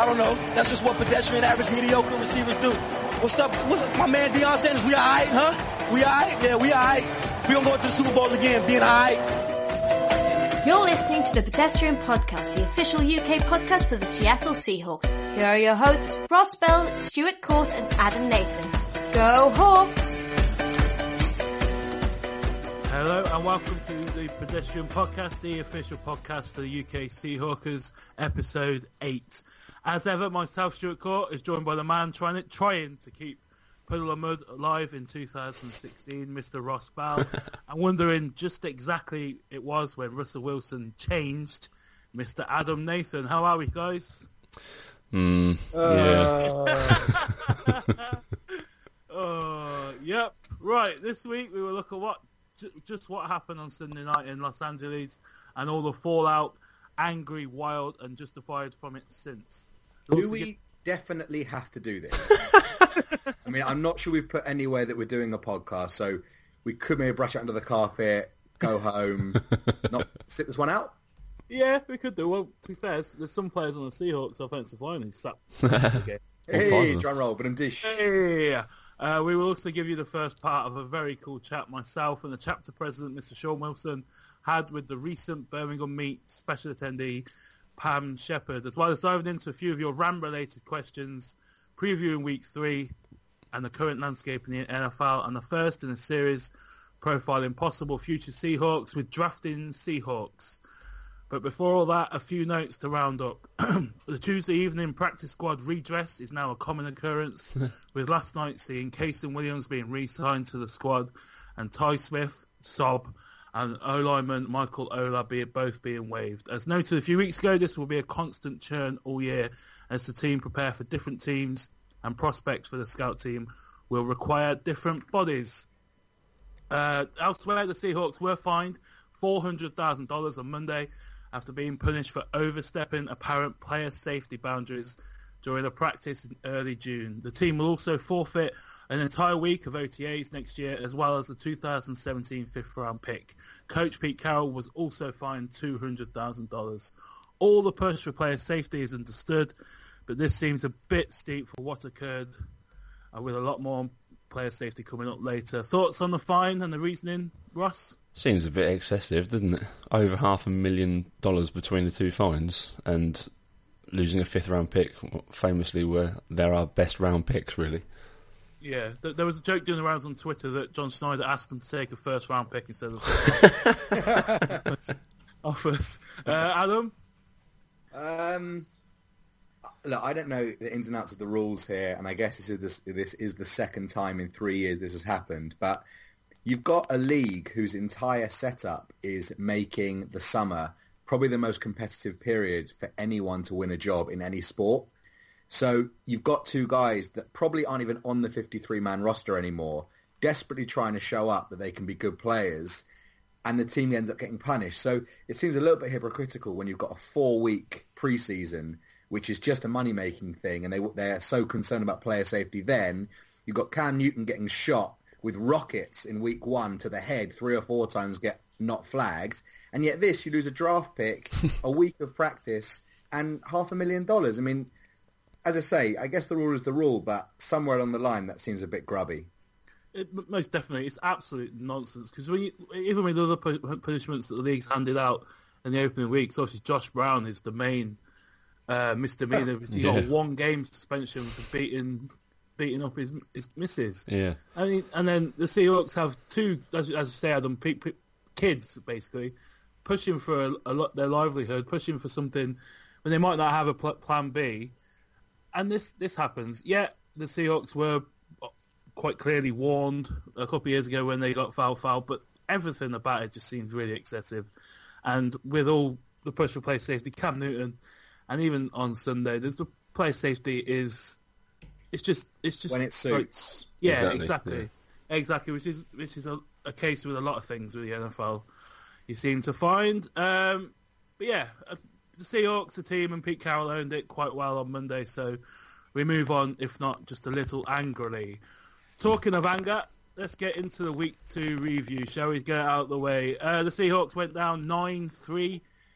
I don't know. That's just what pedestrian, average, mediocre receivers do. What's up? My man Deion Sanders, we all right, huh? We all right? Yeah, we all right. We gonna go into the Super Bowl again, being all right. You're listening to the Pedestrian Podcast, the official UK podcast for the Seattle Seahawks. Here are your hosts, Ross Bell, Stuart Court and Adam Nathan. Go Hawks! Hello and welcome to the Pedestrian Podcast, the official podcast for the UK Seahawkers, episode 8. As ever, myself, Stuart Court, is joined by the man trying to keep Puddle of Mud alive in 2016, Mr. Ross Bell. I'm wondering just exactly it was when Russell Wilson changed, Mr. Adam Nathan. How are we, guys? Yeah. Yep. Right, this week we will look at what happened on Sunday night in Los Angeles and all the fallout, angry, wild, and justified from it since. Do we definitely have to do this? I mean, I'm not sure we've put anywhere that we're doing a podcast, so we could maybe brush it under the carpet, go home, not sit this one out. Yeah, we could do. Well, to be fair, there's some players on the Seahawks offensive line who sat again. Hey, drum roll, but I'm dish. Hey. We will also give you the first part of a very cool chat myself and the chapter president, Mr. Sean Wilson, had with the recent Birmingham Meet special attendee, Pam Shepherd, as well as diving into a few of your Ram-related questions, previewing Week 3 and the current landscape in the NFL, and the first in a series profiling possible future Seahawks with Drafting Seahawks. But before all that, a few notes to round up. The Tuesday evening practice squad redress is now a common occurrence, with last night seeing Casey Williams being re-signed to the squad and Ty Smith, Sob, and O-lineman Michael Ola both being waived. As noted a few weeks ago, this will be a constant churn all year as the team prepare for different teams, and prospects for the scout team will require different bodies. Elsewhere, the Seahawks were fined $400,000 on Monday after being punished for overstepping apparent player safety boundaries during a practice in early June. The team will also forfeit an entire week of OTAs next year, as well as the 2017 fifth-round pick. Coach Pete Carroll was also fined $200,000. All the push for player safety is understood, but this seems a bit steep for what occurred, with a lot more player safety coming up later. Thoughts on the fine and the reasoning, Ross? Seems a bit excessive, doesn't it? Over $500,000 between the two fines, and losing a fifth-round pick, famously, where they're our best round picks, really. Yeah, there was a joke doing the rounds on Twitter that John Schneider asked them to take a first-round pick instead of offers. Adam? Look, I don't know the ins and outs of the rules here, and I guess this is the second time in 3 years this has happened, but you've got a league whose entire setup is making the summer probably the most competitive period for anyone to win a job in any sport. So you've got two guys that probably aren't even on the 53-man roster anymore, desperately trying to show up that they can be good players, and the team ends up getting punished. So it seems a little bit hypocritical when you've got a 4-week preseason, which is just a money-making thing, and they're so concerned about player safety then. You've got Cam Newton getting shot with rockets in week 1 to the head 3 or 4 times, get not flagged, and yet you lose a draft pick, a week of practice, and $500,000. I mean, as I say, I guess the rule is the rule, but somewhere along the line that seems a bit grubby. Most definitely, it's absolute nonsense, because even with other punishments that the league's handed out in the opening weeks, obviously Josh Brown is the main misdemeanor. He got a 1-game suspension for beating up his missus. Yeah. I mean, and then the Seahawks have two, as you say, Adam, kids basically pushing for their livelihood, pushing for something when they might not have a plan B. And this happens. Yeah, the Seahawks were quite clearly warned a couple of years ago when they got foul, but everything about it just seems really excessive. And with all the push for player safety, Cam Newton, and even on Sunday, there's the player safety is it's just when it suits. Yeah, exactly. Which is a case with a lot of things with the NFL. You seem to find, but yeah. The Seahawks, the team, and Pete Carroll owned it quite well on Monday, so we move on, if not just a little angrily. Talking of anger, let's get into the Week 2 review, shall we? Get it out of the way. The Seahawks went down 9-3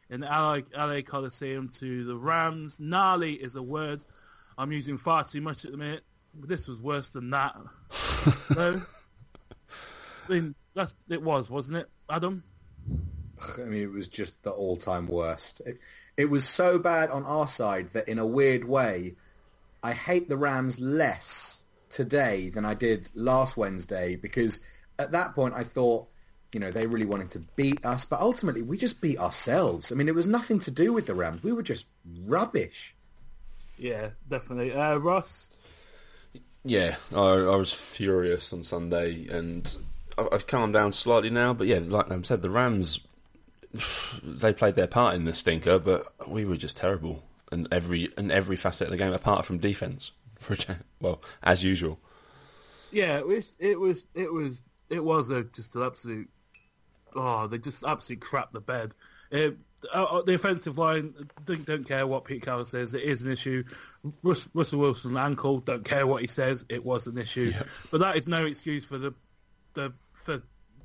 in the LA Coliseum to the Rams. Gnarly is a word I'm using far too much at the minute. But this was worse than that. So, I mean, it was, wasn't it, Adam? I mean, it was just the all-time worst. It was so bad on our side that in a weird way, I hate the Rams less today than I did last Wednesday, because at that point I thought, they really wanted to beat us, but ultimately we just beat ourselves. I mean, it was nothing to do with the Rams. We were just rubbish. Yeah, definitely. Ross? Yeah, I was furious on Sunday, and I've calmed down slightly now, but yeah, like I said, the Rams, they played their part in the stinker, but we were just terrible in every facet of the game, apart from defence. Well, as usual. Yeah, it was just an absolute. Oh, they just absolutely crapped the bed. The offensive line, don't care what Pete Carroll says, it is an issue. Russell Wilson's ankle, don't care what he says, it was an issue. Yeah. But that is no excuse for for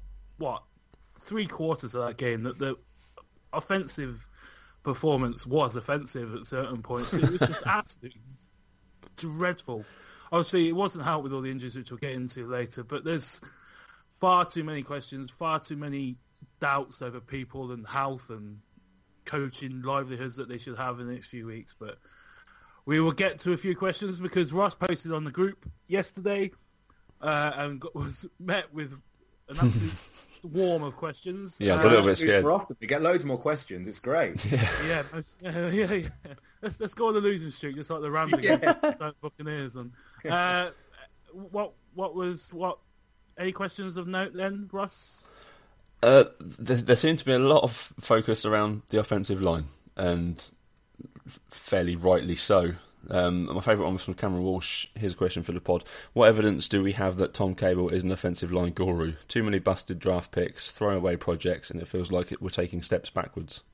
3 quarters of that game that the offensive performance was offensive at certain points. It was just absolutely dreadful. Obviously, it wasn't helped with all the injuries, which we'll get into later, but there's far too many questions, far too many doubts over people and health and coaching livelihoods that they should have in the next few weeks. But we will get to a few questions because Ross posted on the group yesterday and was met with an absolute swarm of questions. Yeah, I was a little bit scared. More often. We get loads more questions. It's great. Yeah. Let's go on the losing streak, just like the Rams against the Buccaneers. And what? Any questions of note then, Ross? There seemed to be a lot of focus around the offensive line, and fairly rightly so. My favourite one was from Cameron Walsh. Here's a question for the pod. What evidence do we have that Tom Cable is an offensive line guru? Too many busted draft picks, throwaway projects, and it feels like we're taking steps backwards.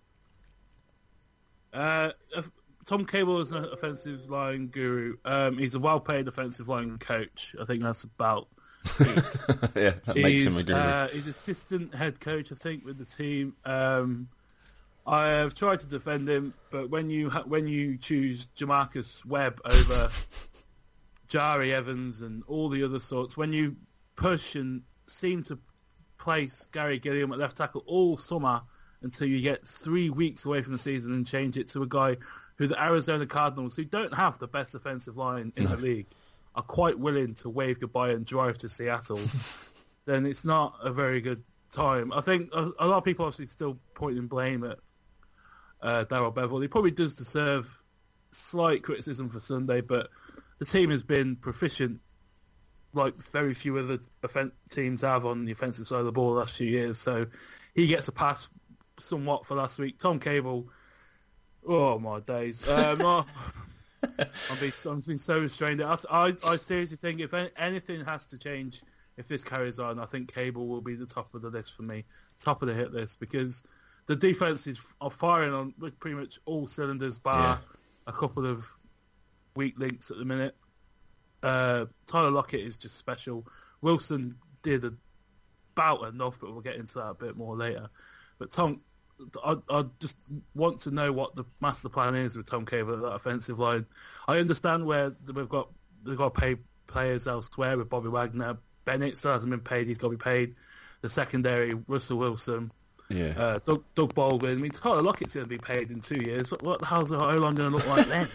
Tom Cable is an offensive line guru. He's a well-paid offensive line coach. I think that's about it. Yeah, that makes him a guru. He's assistant head coach, I think, with the team. I have tried to defend him, but when you choose Jamarcus Webb over Jari Evans and all the other sorts, when you push and seem to place Gary Gilliam at left tackle all summer until you get 3 weeks away from the season and change it to a guy who the Arizona Cardinals, who don't have the best offensive line in the league, are quite willing to wave goodbye and drive to Seattle, then it's not a very good time. I think a lot of people obviously still pointing blame at Darrell Bevell. He probably does deserve slight criticism for Sunday, but the team has been proficient like very few other teams have on the offensive side of the ball the last few years, so he gets a pass somewhat for last week. Tom Cable, oh my days. I'm being so restrained. I seriously think if anything has to change, if this carries on, I think Cable will be the top of the list for me, top of the hit list, because the defense are firing on pretty much all cylinders, bar a couple of weak links at the minute. Tyler Lockett is just special. Wilson did about enough, but we'll get into that a bit more later. But Tom, I just want to know what the master plan is with Tom Cable at that offensive line. I understand where they've got to pay players elsewhere with Bobby Wagner. Bennett still hasn't been paid. He's got to be paid. The secondary, Russell Wilson. Yeah. Doug Baldwin. I mean, Tyler Lockett's going to be paid in 2 years. What the hell's the O-line going to look like then?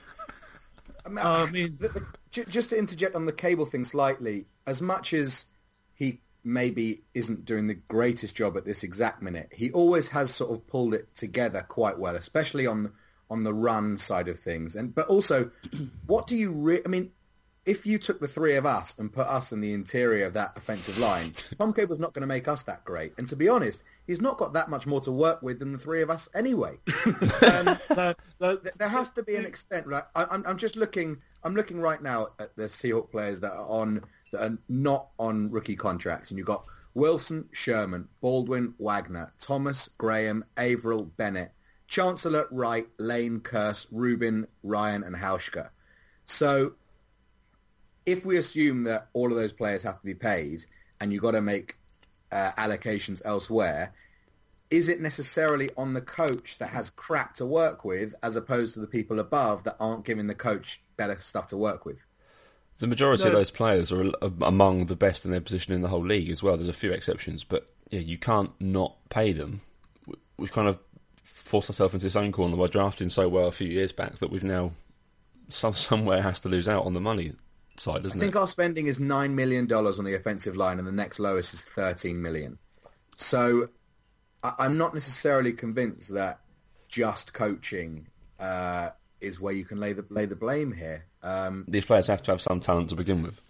Just to interject on the Cable thing slightly, as much as he maybe isn't doing the greatest job at this exact minute, he always has sort of pulled it together quite well, especially on the run side of things. But also, what do you I mean, if you took the three of us and put us in the interior of that offensive line, Tom Cable's not going to make us that great. And to be honest, he's not got that much more to work with than the three of us anyway. There has to be an extent, right? I'm just looking. I'm looking right now at the Seahawks players that are not on rookie contracts, and you've got Wilson, Sherman, Baldwin, Wagner, Thomas, Graham, Averill, Bennett, Chancellor, Wright, Lane, Kearse, Rubin, Ryan, and Hauschka. So if we assume that all of those players have to be paid and you've got to make allocations elsewhere, is it necessarily on the coach that has crap to work with as opposed to the people above that aren't giving the coach better stuff to work with? The majority of those players are among the best in their position in the whole league as well. There's a few exceptions, but yeah, you can't not pay them. We've kind of forced ourselves into this own corner by drafting so well a few years back that we've now somewhere has to lose out on the money side, isn't it? I think our spending is $9 million on the offensive line, and the next lowest is $13 million. So I'm not necessarily convinced that just coaching is where you can lay the blame here. These players have to have some talent to begin with.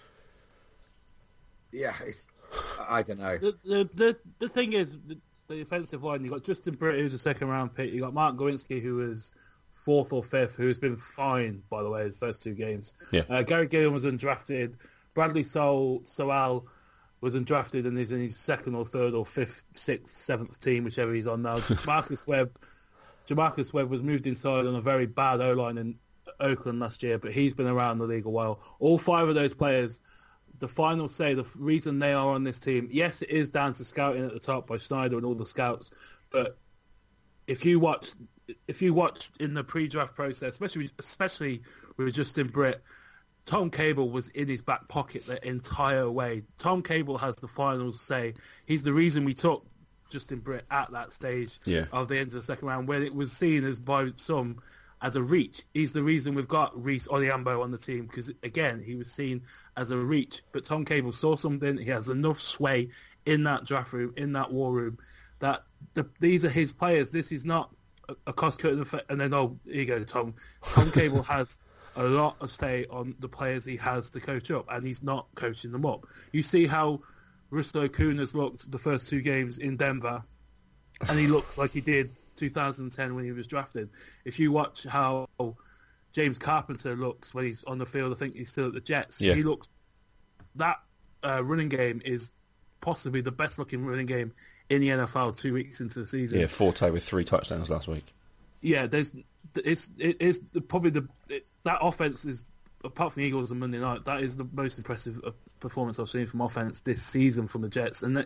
Yeah, I don't know. The thing is, the offensive line, you've got Justin Britt, who's a second-round pick. You've got Mark Gawinski, who was 4th or 5th, who's been fine, by the way, the first 2 games. Yeah. Gary Gilliam was undrafted. Bradley Sowell was undrafted and is in his 2nd or 3rd or 5th, 6th, 7th team, whichever he's on now. Jamarcus Webb was moved inside on a very bad O-line in Oakland last year, but he's been around the league a while. All 5 of those players, the final say, the reason they are on this team, yes, it is down to scouting at the top by Snyder and all the scouts, but if you watch in the pre-draft process, especially with Justin Britt, Tom Cable was in his back pocket the entire way. Tom Cable has the final say. He's the reason we took Justin Britt at that stage of the end of the second round, when it was seen as by some as a reach. He's the reason we've got Reese Odiambo on the team, because, again, he was seen as a reach. But Tom Cable saw something. He has enough sway in that draft room, in that war room, that these are his players. This is not a cost-cutting effect. And then, here you go, Tom. Tom Cable has a lot of say on the players he has to coach up, and he's not coaching them up. You see how Russell Okun has looked the first 2 games in Denver, and he looks like he did 2010 when he was drafted. If you watch how James Carpenter looks when he's on the field, I think he's still at the Jets. Yeah. He looks, that running game is possibly the best looking running game in the NFL 2 weeks into the season. Yeah, Forte with 3 touchdowns last week. Yeah, it's probably that offense is, apart from the Eagles on Monday night, that is the most impressive performance I've seen from offense this season from the Jets, and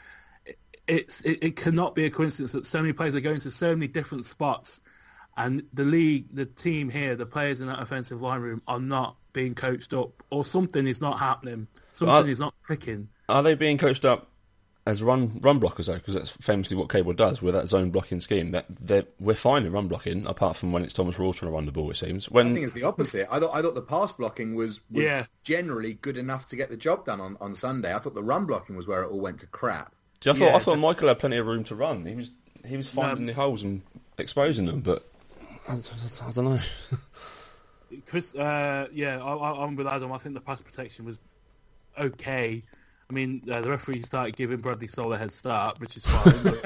it cannot be a coincidence that so many players are going to so many different spots, and the league, the team here, the players in that offensive line room are not being coached up, or something is not happening. Something is not clicking. Are they being coached up as run blockers, though? Because that's famously what Cable does with that zone blocking scheme. That we're fine in run blocking, apart from when it's Thomas Rawls trying to run the ball, it seems. I think it's the opposite. I thought the pass blocking was generally good enough to get the job done on Sunday. I thought the run blocking was where it all went to crap. I thought Michael had plenty of room to run. He was finding the holes and exposing them, but I don't know. Chris, I'm with Adam. I think the pass protection was okay. I mean, the referee started giving Bradley Sowell a head start, which is fine.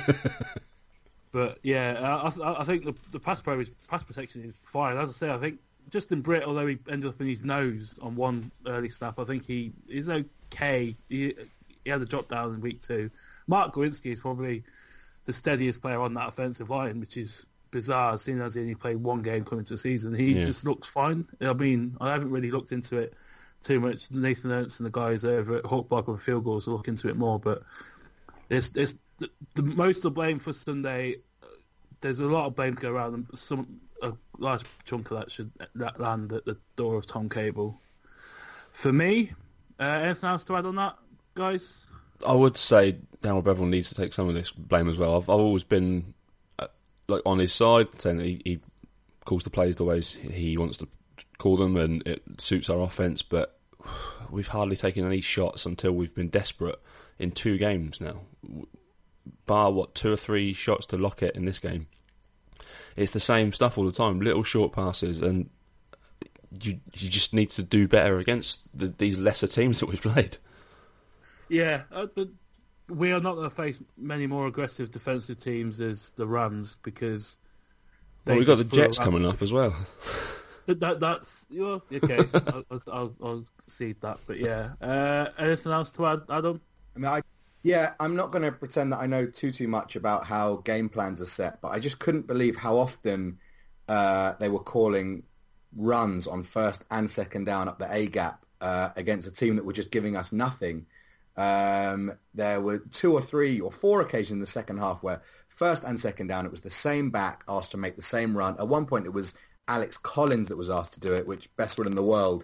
but I think the pass protection is fine. As I say, I think Justin Britt, although he ended up in his nose on one early snap, I think he is okay. He had a drop down in week 2. Mark Gawinski is probably the steadiest player on that offensive line, which is bizarre, seeing as he only played 1 game coming to the season. He just looks fine. I mean, I haven't really looked into it too much. Nathan Ernst and the guys over at Hawk Block and Field Goals will look into it more, but it's the most of the blame for Sunday. There's a lot of blame to go around, and a large chunk of that should land at the door of Tom Cable. For me, anything else to add on that, guys? I would say Daniel Breville needs to take some of this blame as well. I've always been on his side, saying that he calls the plays the ways he wants to call them, and it suits our offense. But we've hardly taken any shots until we've been desperate in 2 games now. Bar 2 or 3 shots to Lockett in this game. It's the same stuff all the time, little short passes, and you just need to do better against these lesser teams that we've played. Yeah, but we are not going to face many more aggressive defensive teams as the Rams, because we've got the Jets coming up as well. That's okay. I'll see that. But anything else to add, Adam? I mean, I'm not going to pretend that I know too much about how game plans are set, but I just couldn't believe how often they were calling runs on 1st and 2nd down up the A gap against a team that were just giving us nothing. There were 2 or 3 or 4 occasions in the second half where first and second down, it was the same back asked to make the same run. At one point, it was Alex Collins that was asked to do it, which best one in the world.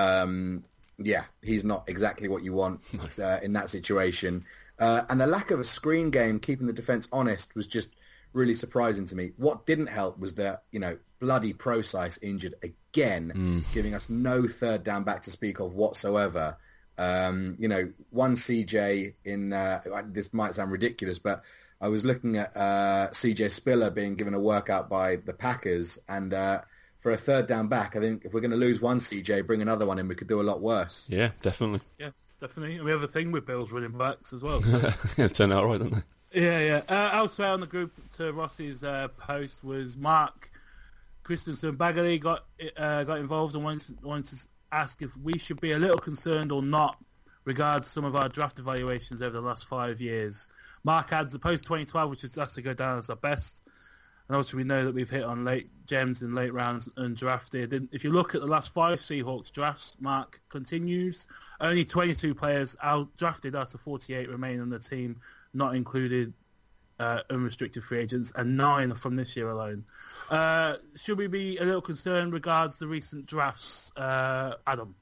He's not exactly what you want in that situation. And the lack of a screen game, keeping the defence honest, was just really surprising to me. What didn't help was that, bloody Procise injured again, giving us no third down back to speak of whatsoever. One CJ in, this might sound ridiculous, but I was looking at CJ Spiller being given a workout by the Packers, and for a third down back, I think if we're going to lose one CJ, bring another one in, we could do a lot worse. Yeah, definitely. Yeah, definitely. And we have a thing with Bills running backs as well. So. Yeah, turned out right, don't they? Yeah. Elsewhere on the group to Ross's post was Mark Christensen. Bagley got involved and wanted to ask if we should be a little concerned or not regards some of our draft evaluations over the last 5 years. Mark adds the post-2012, which has to go down as our best. And also we know that we've hit on late gems in late rounds and drafted. If you look at the last 5 Seahawks drafts, Mark continues, only 22 players drafted out of 48 remain on the team, not included unrestricted free agents, and 9 from this year alone. Should we be a little concerned regards the recent drafts, Adam?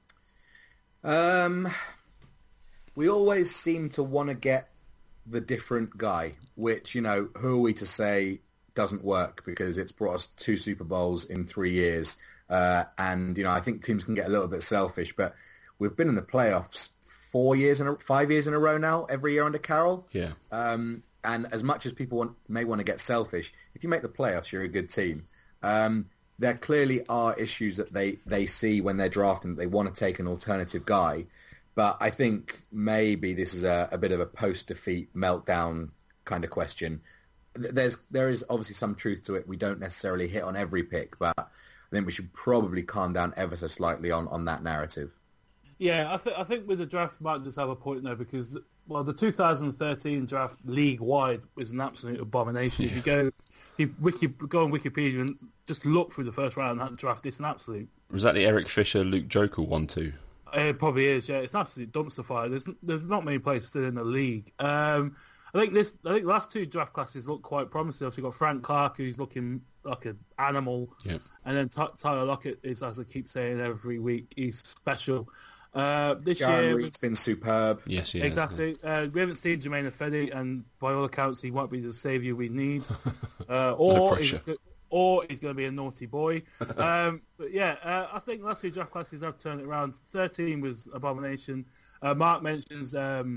We always seem to want to get the different guy, which, who are we to say doesn't work, because it's brought us 2 Super Bowls in 3 years. And I think teams can get a little bit selfish, but we've been in the playoffs 5 years in a row now, every year under Carroll. Yeah. And as much as people may want to get selfish, if you make the playoffs, you're a good team. There clearly are issues that they see when they're drafting, that they want to take an alternative guy. But I think maybe this is a bit of a post-defeat meltdown kind of question. There is obviously some truth to it. We don't necessarily hit on every pick, but I think we should probably calm down ever so slightly on that narrative. Yeah, I think with the draft, might just have a point there, because the 2013 draft league-wide was an absolute abomination. Yeah. If you go on Wikipedia and just look through the first round of that draft, it's an absolute... Was that the Eric Fisher, Luke Jokel one too? It probably is, yeah. It's an absolute dumpster fire. There's not many players still in the league. I think the last 2 draft classes look quite promising. Obviously, you've got Frank Clark, who's looking like an animal. Yeah. And then Tyler Lockett is, as I keep saying every week, he's special. This Jaron year, Reed's been superb. Yes, he exactly. Has. We haven't seen Jermaine Ifedi, and by all accounts, he won't be the saviour we need. No pressure. Or he's going to be a naughty boy. But yeah, I think last 2 draft classes have turned it around. 13 was abomination. Mark mentions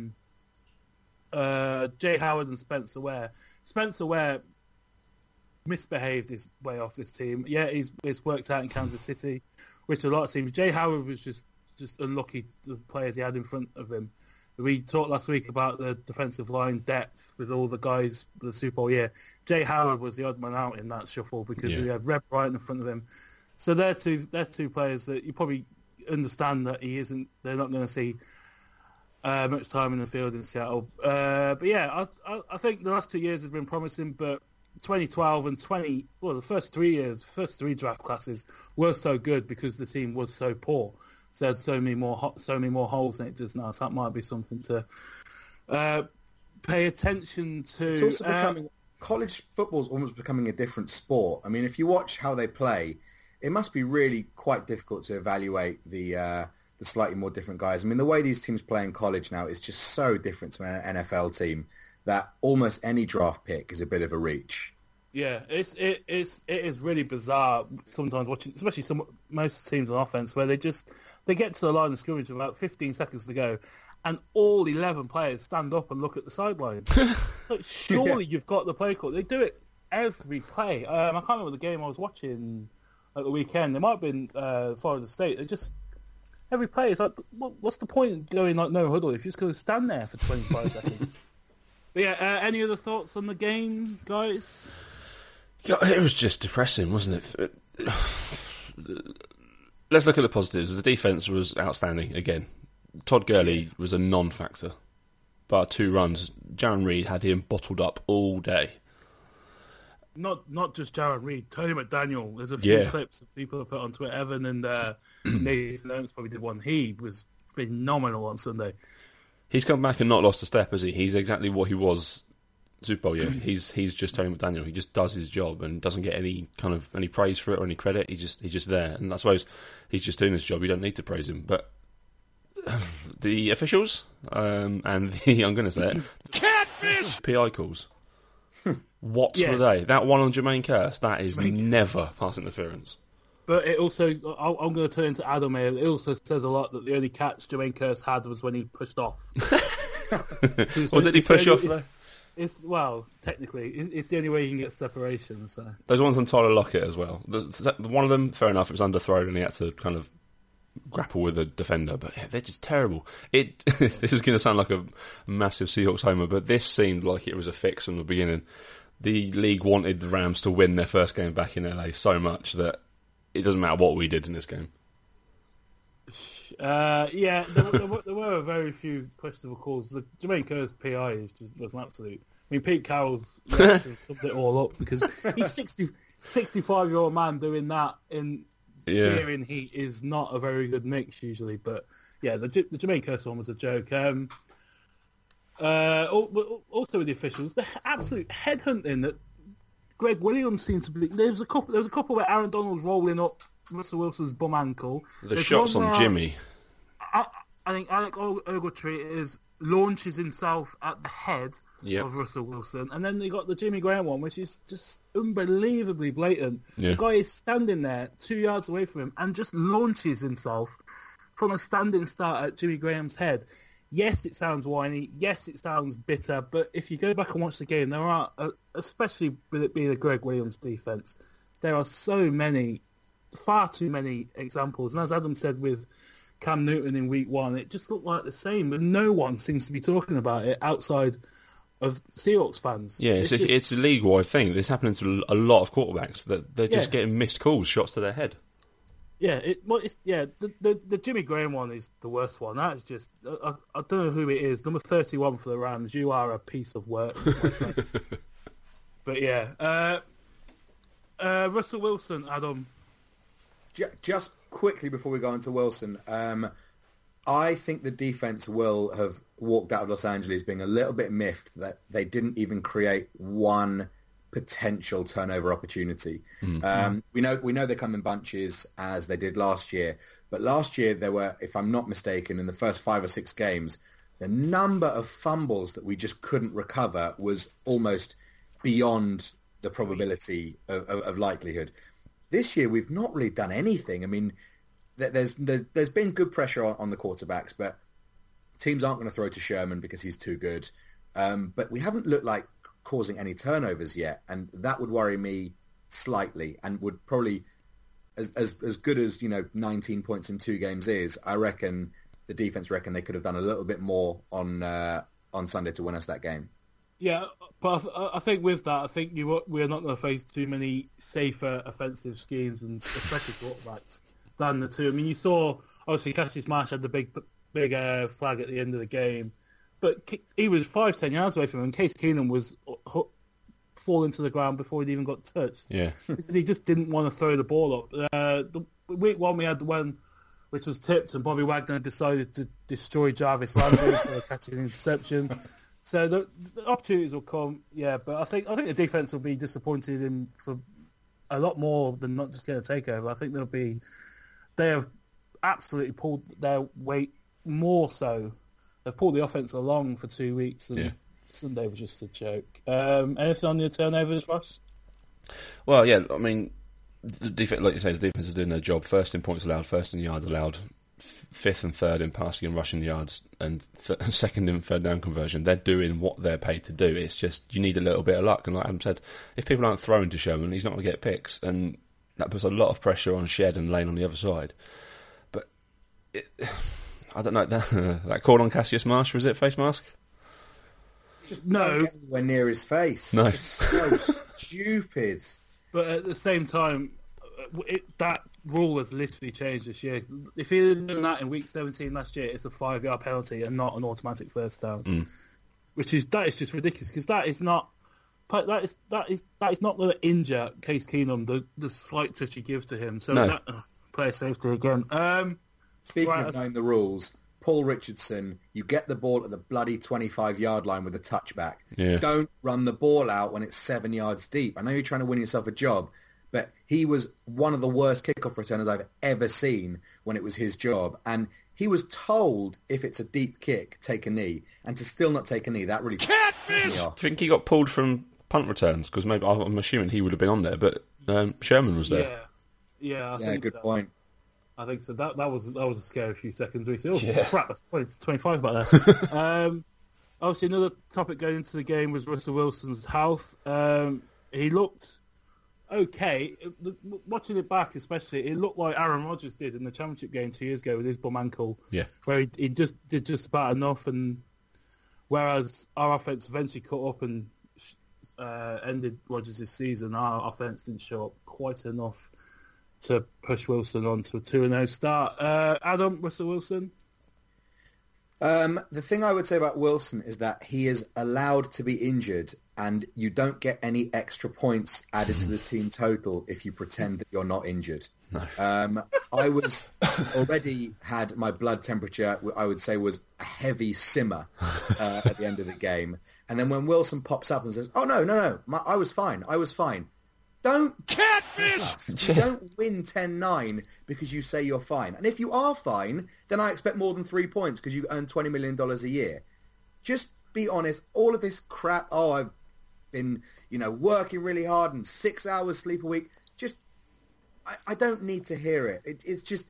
Jay Howard and Spencer Ware. Spencer Ware misbehaved his way off this team. Yeah, it's worked out in Kansas City, which a lot of teams. Jay Howard was just unlucky, the players he had in front of him. We talked last week about the defensive line depth with all the guys for the Super Bowl year. Jay Howard was the odd man out in that shuffle because we had Reb Bryant in front of him. So they're two players that you probably understand that they're not going to see much time in the field in Seattle. But yeah, I think the last 2 years have been promising, but 2012 and the first 3 draft classes were so good because the team was so poor. So it had so many more holes in it just now. So that might be something to pay attention to. It's also becoming college football's almost becoming a different sport. I mean, if you watch how they play, it must be really quite difficult to evaluate the slightly more different guys. I mean, the way these teams play in college now is just so different to an NFL team that almost any draft pick is a bit of a reach. Yeah, it is really bizarre sometimes watching, especially most teams on offense, where they get to the line of scrimmage with about 15 seconds to go, and all 11 players stand up and look at the sideline. Like, surely you've got the play call. They do it every play. I can't remember the game I was watching at the weekend. It might have been Florida State. Every play is like, what's the point of going like no huddle if you're just going to stand there for 25 seconds? But yeah, any other thoughts on the game, guys? Yeah, it was just depressing, wasn't it? Let's look at the positives. The defence was outstanding again. Todd Gurley was a non-factor. Bar 2 runs, Jaron Reed had him bottled up all day. Not just Jaron Reed, Tony McDaniel. There's a few clips that people have put on Twitter. Evan and Nathan Ernst probably did one. He was phenomenal on Sunday. He's come back and not lost a step, has he? He's exactly what he was Super Bowl year. He's just Tony McDaniel. He just does his job and doesn't get any praise for it or any credit. He's just there, and I suppose he's just doing his job. You don't need to praise him, but the officials and the I'm going to say it, catfish PI calls. What were they? That one on Jermaine Kearse, that is never pass interference. But it also, I'm going to turn to Adam here. It also says a lot that the only catch Jermaine Kearse had was when he pushed off. Or did he push off though? Well, technically, it's the only way you can get separation. So those ones on Tyler Lockett as well. One of them, fair enough, it was underthrown and he had to kind of grapple with a defender. But yeah, they're just terrible. This is going to sound like a massive Seahawks homer, but this seemed like it was a fix from the beginning. The league wanted the Rams to win their first game back in LA so much that it doesn't matter what we did in this game. Yeah, there were a very few questionable calls. The Jermaine Kearse PI was an absolute. I mean, Pete Carroll's reaction summed it all up because he's 65-year-old man doing that in searing heat is not a very good mix usually. But yeah, the Jermaine Kearse one was a joke. Also with the officials, the absolute headhunting that Greg Williams seemed to be. There was a couple where Aaron Donald's rolling up Russell Wilson's bum ankle. There's shots on Jimmy. I think Alec Ogletree launches himself at the head of Russell Wilson, and then they got the Jimmy Graham one, which is just unbelievably blatant. The guy is standing there 2 yards away from him and just launches himself from a standing start at Jimmy Graham's head. Yes, it sounds whiny. Yes, it sounds bitter. But if you go back and watch the game, there are, especially with it being a Greg Williams defense, there are far too many examples. And as Adam said with Cam Newton in week 1, it just looked like the same, but no one seems to be talking about it outside of Seahawks fans. Yeah, it's a league-wide thing. This happening to a lot of quarterbacks that they're just getting missed calls, shots to their head. Yeah, the Jimmy Graham one is the worst one. That is just I don't know who it is. Number 31 for the Rams. You are a piece of work. But yeah, Russell Wilson, Adam. Just quickly before we go on to Wilson, I think the defense will have walked out of Los Angeles being a little bit miffed that they didn't even create one potential turnover opportunity. We know they come in bunches as they did last year, but last year there were, if I'm not mistaken, in the first 5 or 6 games, the number of fumbles that we just couldn't recover was almost beyond the probability of likelihood. This year we've not really done anything. I mean, there's been good pressure on the quarterbacks, but teams aren't going to throw to Sherman because he's too good. But we haven't looked like causing any turnovers yet, and that would worry me slightly, and would probably, as good as 19 points in 2 games is, I reckon the defense reckon they could have done a little bit more on Sunday to win us that game. Yeah, but I think with that, I think we're not going to face too many safer offensive schemes, and especially quarterbacks, than the two. I mean, you saw obviously Cassius Marsh had the big flag at the end of the game. But he was 5-10 yards away from him, and Case Keenum was falling to the ground before he'd even got touched. Yeah. Because he just didn't want to throw the ball up. Week 1, we had the one which was tipped, and Bobby Wagner decided to destroy Jarvis Landry for catching an interception. So the opportunities will come, but I think the defense will be disappointed in for a lot more than not just getting a takeover. I think they have absolutely pulled their weight more so. They've pulled the offense along for 2 weeks, and Sunday was just a joke. Anything on your turnovers, Ross? Well, yeah, I mean, the defense, like you say, the defense is doing their job. First in points allowed, first in yards allowed, 5th and 3rd in passing and rushing yards, and 2nd in 3rd down conversion. They're doing what they're paid to do. It's just you need a little bit of luck. And like Adam said, if people aren't throwing to Sherman, he's not going to get picks, and that puts a lot of pressure on Shed and Lane on the other side. But I don't know, that call on Cassius Marsh, was it face mask? Just no. Anywhere near his face. No. Just so stupid. But at the same time, that rule has literally changed this year. If he had done that in week 17 last year, it's a 5-yard penalty and not an automatic first down. That is just ridiculous, because that is not going to injure Case Keenum, the slight touch he gives to him. So player safety again. Speaking of knowing the rules, Paul Richardson, you get the ball at the bloody 25-yard line with a touchback. Yeah. Don't run the ball out when it's 7 yards deep. I know you're trying to win yourself a job, but he was one of the worst kickoff returners I've ever seen when it was his job. And he was told, if it's a deep kick, take a knee. And to still not take a knee, that really pissed me off. Do you think he got pulled from punt returns? Because maybe I'm assuming he would have been on there, but Sherman was there. Yeah, I Yeah, think good so. point. I think so. That was a scary few seconds. We said, Yeah. crap, that's 25 back there. Obviously, another topic going into the game was Russell Wilson's health. He looked okay. Watching it back, especially, it looked like Aaron Rodgers did in the championship game 2 years ago with his bum ankle. Yeah. Where he just did just about enough, and whereas our offense eventually caught up and ended Rodgers' season, our offense didn't show up quite enough to push Wilson on to a 2-0 start. Adam, Russell Wilson? The thing I would say about Wilson is that he is allowed to be injured, and you don't get any extra points added to the team total if you pretend that you're not injured. No. I was already had my blood temperature, I would say, was a heavy simmer at the end of the game. And then when Wilson pops up and says, "Oh, no, I was fine. Don't catfish! You don't win 10-9 because you say you're fine. And if you are fine, then I expect more than 3 points because you earn $20 million a year. Just be honest. All of this crap, I've been, working really hard and 6 hours sleep a week. Just, I don't need to hear it.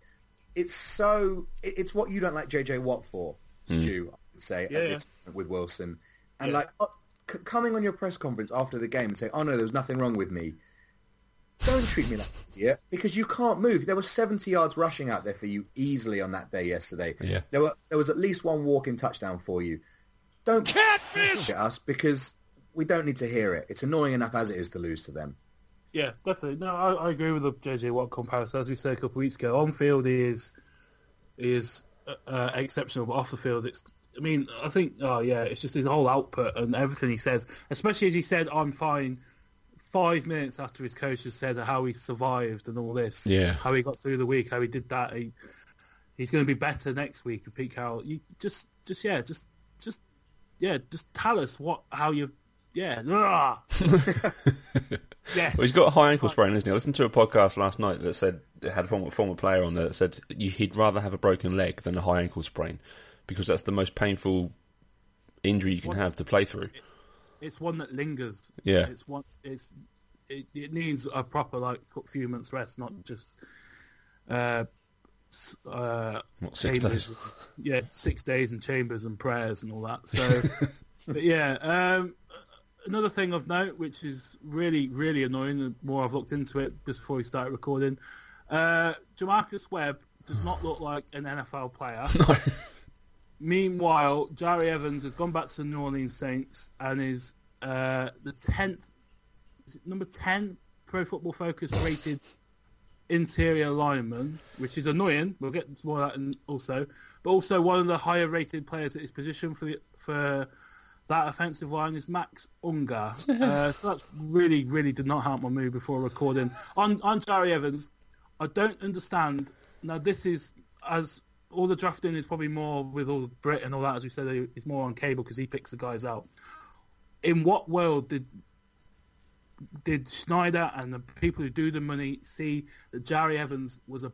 It's what you don't like JJ Watt for, Stu, I would say, at this point with Wilson. And coming on your press conference after the game and saying, "Oh no, there was nothing wrong with me." Don't treat me like an idiot, because you can't move. There was 70 yards rushing out there for you easily on that day yesterday. Yeah. There was at least one walk-in touchdown for you. Don't catfish at us, because we don't need to hear it. It's annoying enough as it is to lose to them. Yeah, definitely. No, I agree with the JJ Watt comparison. As we said a couple of weeks ago, on field he is exceptional, but off the field I think it's just his whole output and everything he says, especially as he said, "I'm fine," 5 minutes after his coach has said how he survived and all this, how he got through the week, how he did that. He's going to be better next week with Pete Carroll. You just tell us yes. Well, he's got a high ankle sprain, isn't he? I listened to a podcast last night that said it had a former player on there that said he'd rather have a broken leg than a high ankle sprain because that's the most painful injury you can have to play through. It's one that lingers. Yeah. It needs a proper few months rest, not just 6 days? 6 days in chambers and prayers and all that. So, but another thing of note, which is really, really annoying, the more I've looked into it just before we started recording, Jamarcus Webb does not look like an NFL player. No. Meanwhile, Jari Evans has gone back to the New Orleans Saints and is number 10 Pro Football Focus rated interior lineman, which is annoying. We'll get to more of that also. But also one of the higher rated players at his position for that offensive line is Max Unger. So that's really, really did not help my mood before recording. On Jari Evans, I don't understand. Now this is, as all the drafting is probably more with all Brit and all that, as we said, it's more on cable because he picks the guys out. In what world did Schneider and the people who do the money see that Jamarcus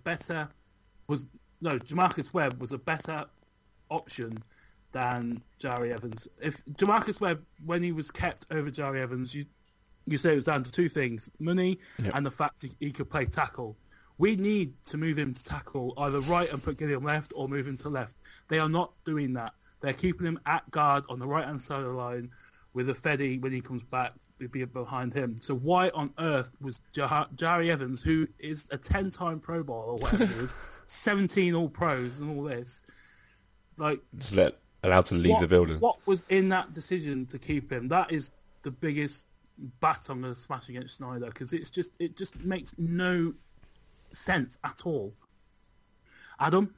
Webb was a better option than Jari Evans? If Jamarcus Webb, when he was kept over Jari Evans, you say it was down to two things: money and the fact he could play tackle. We need to move him to tackle either right and put Gilliam left, or move him to left. They are not doing that. They're keeping him at guard on the right-hand side of the line with a Fedi when he comes back, would be behind him. So why on earth was Jari Evans, who is a 10-time Pro Bowl or whatever it is, 17 All-Pros and all this, just allowed to leave the building? What was in that decision to keep him? That is the biggest bat I'm going to smash against Schneider, because it just makes no sense at all. Adam?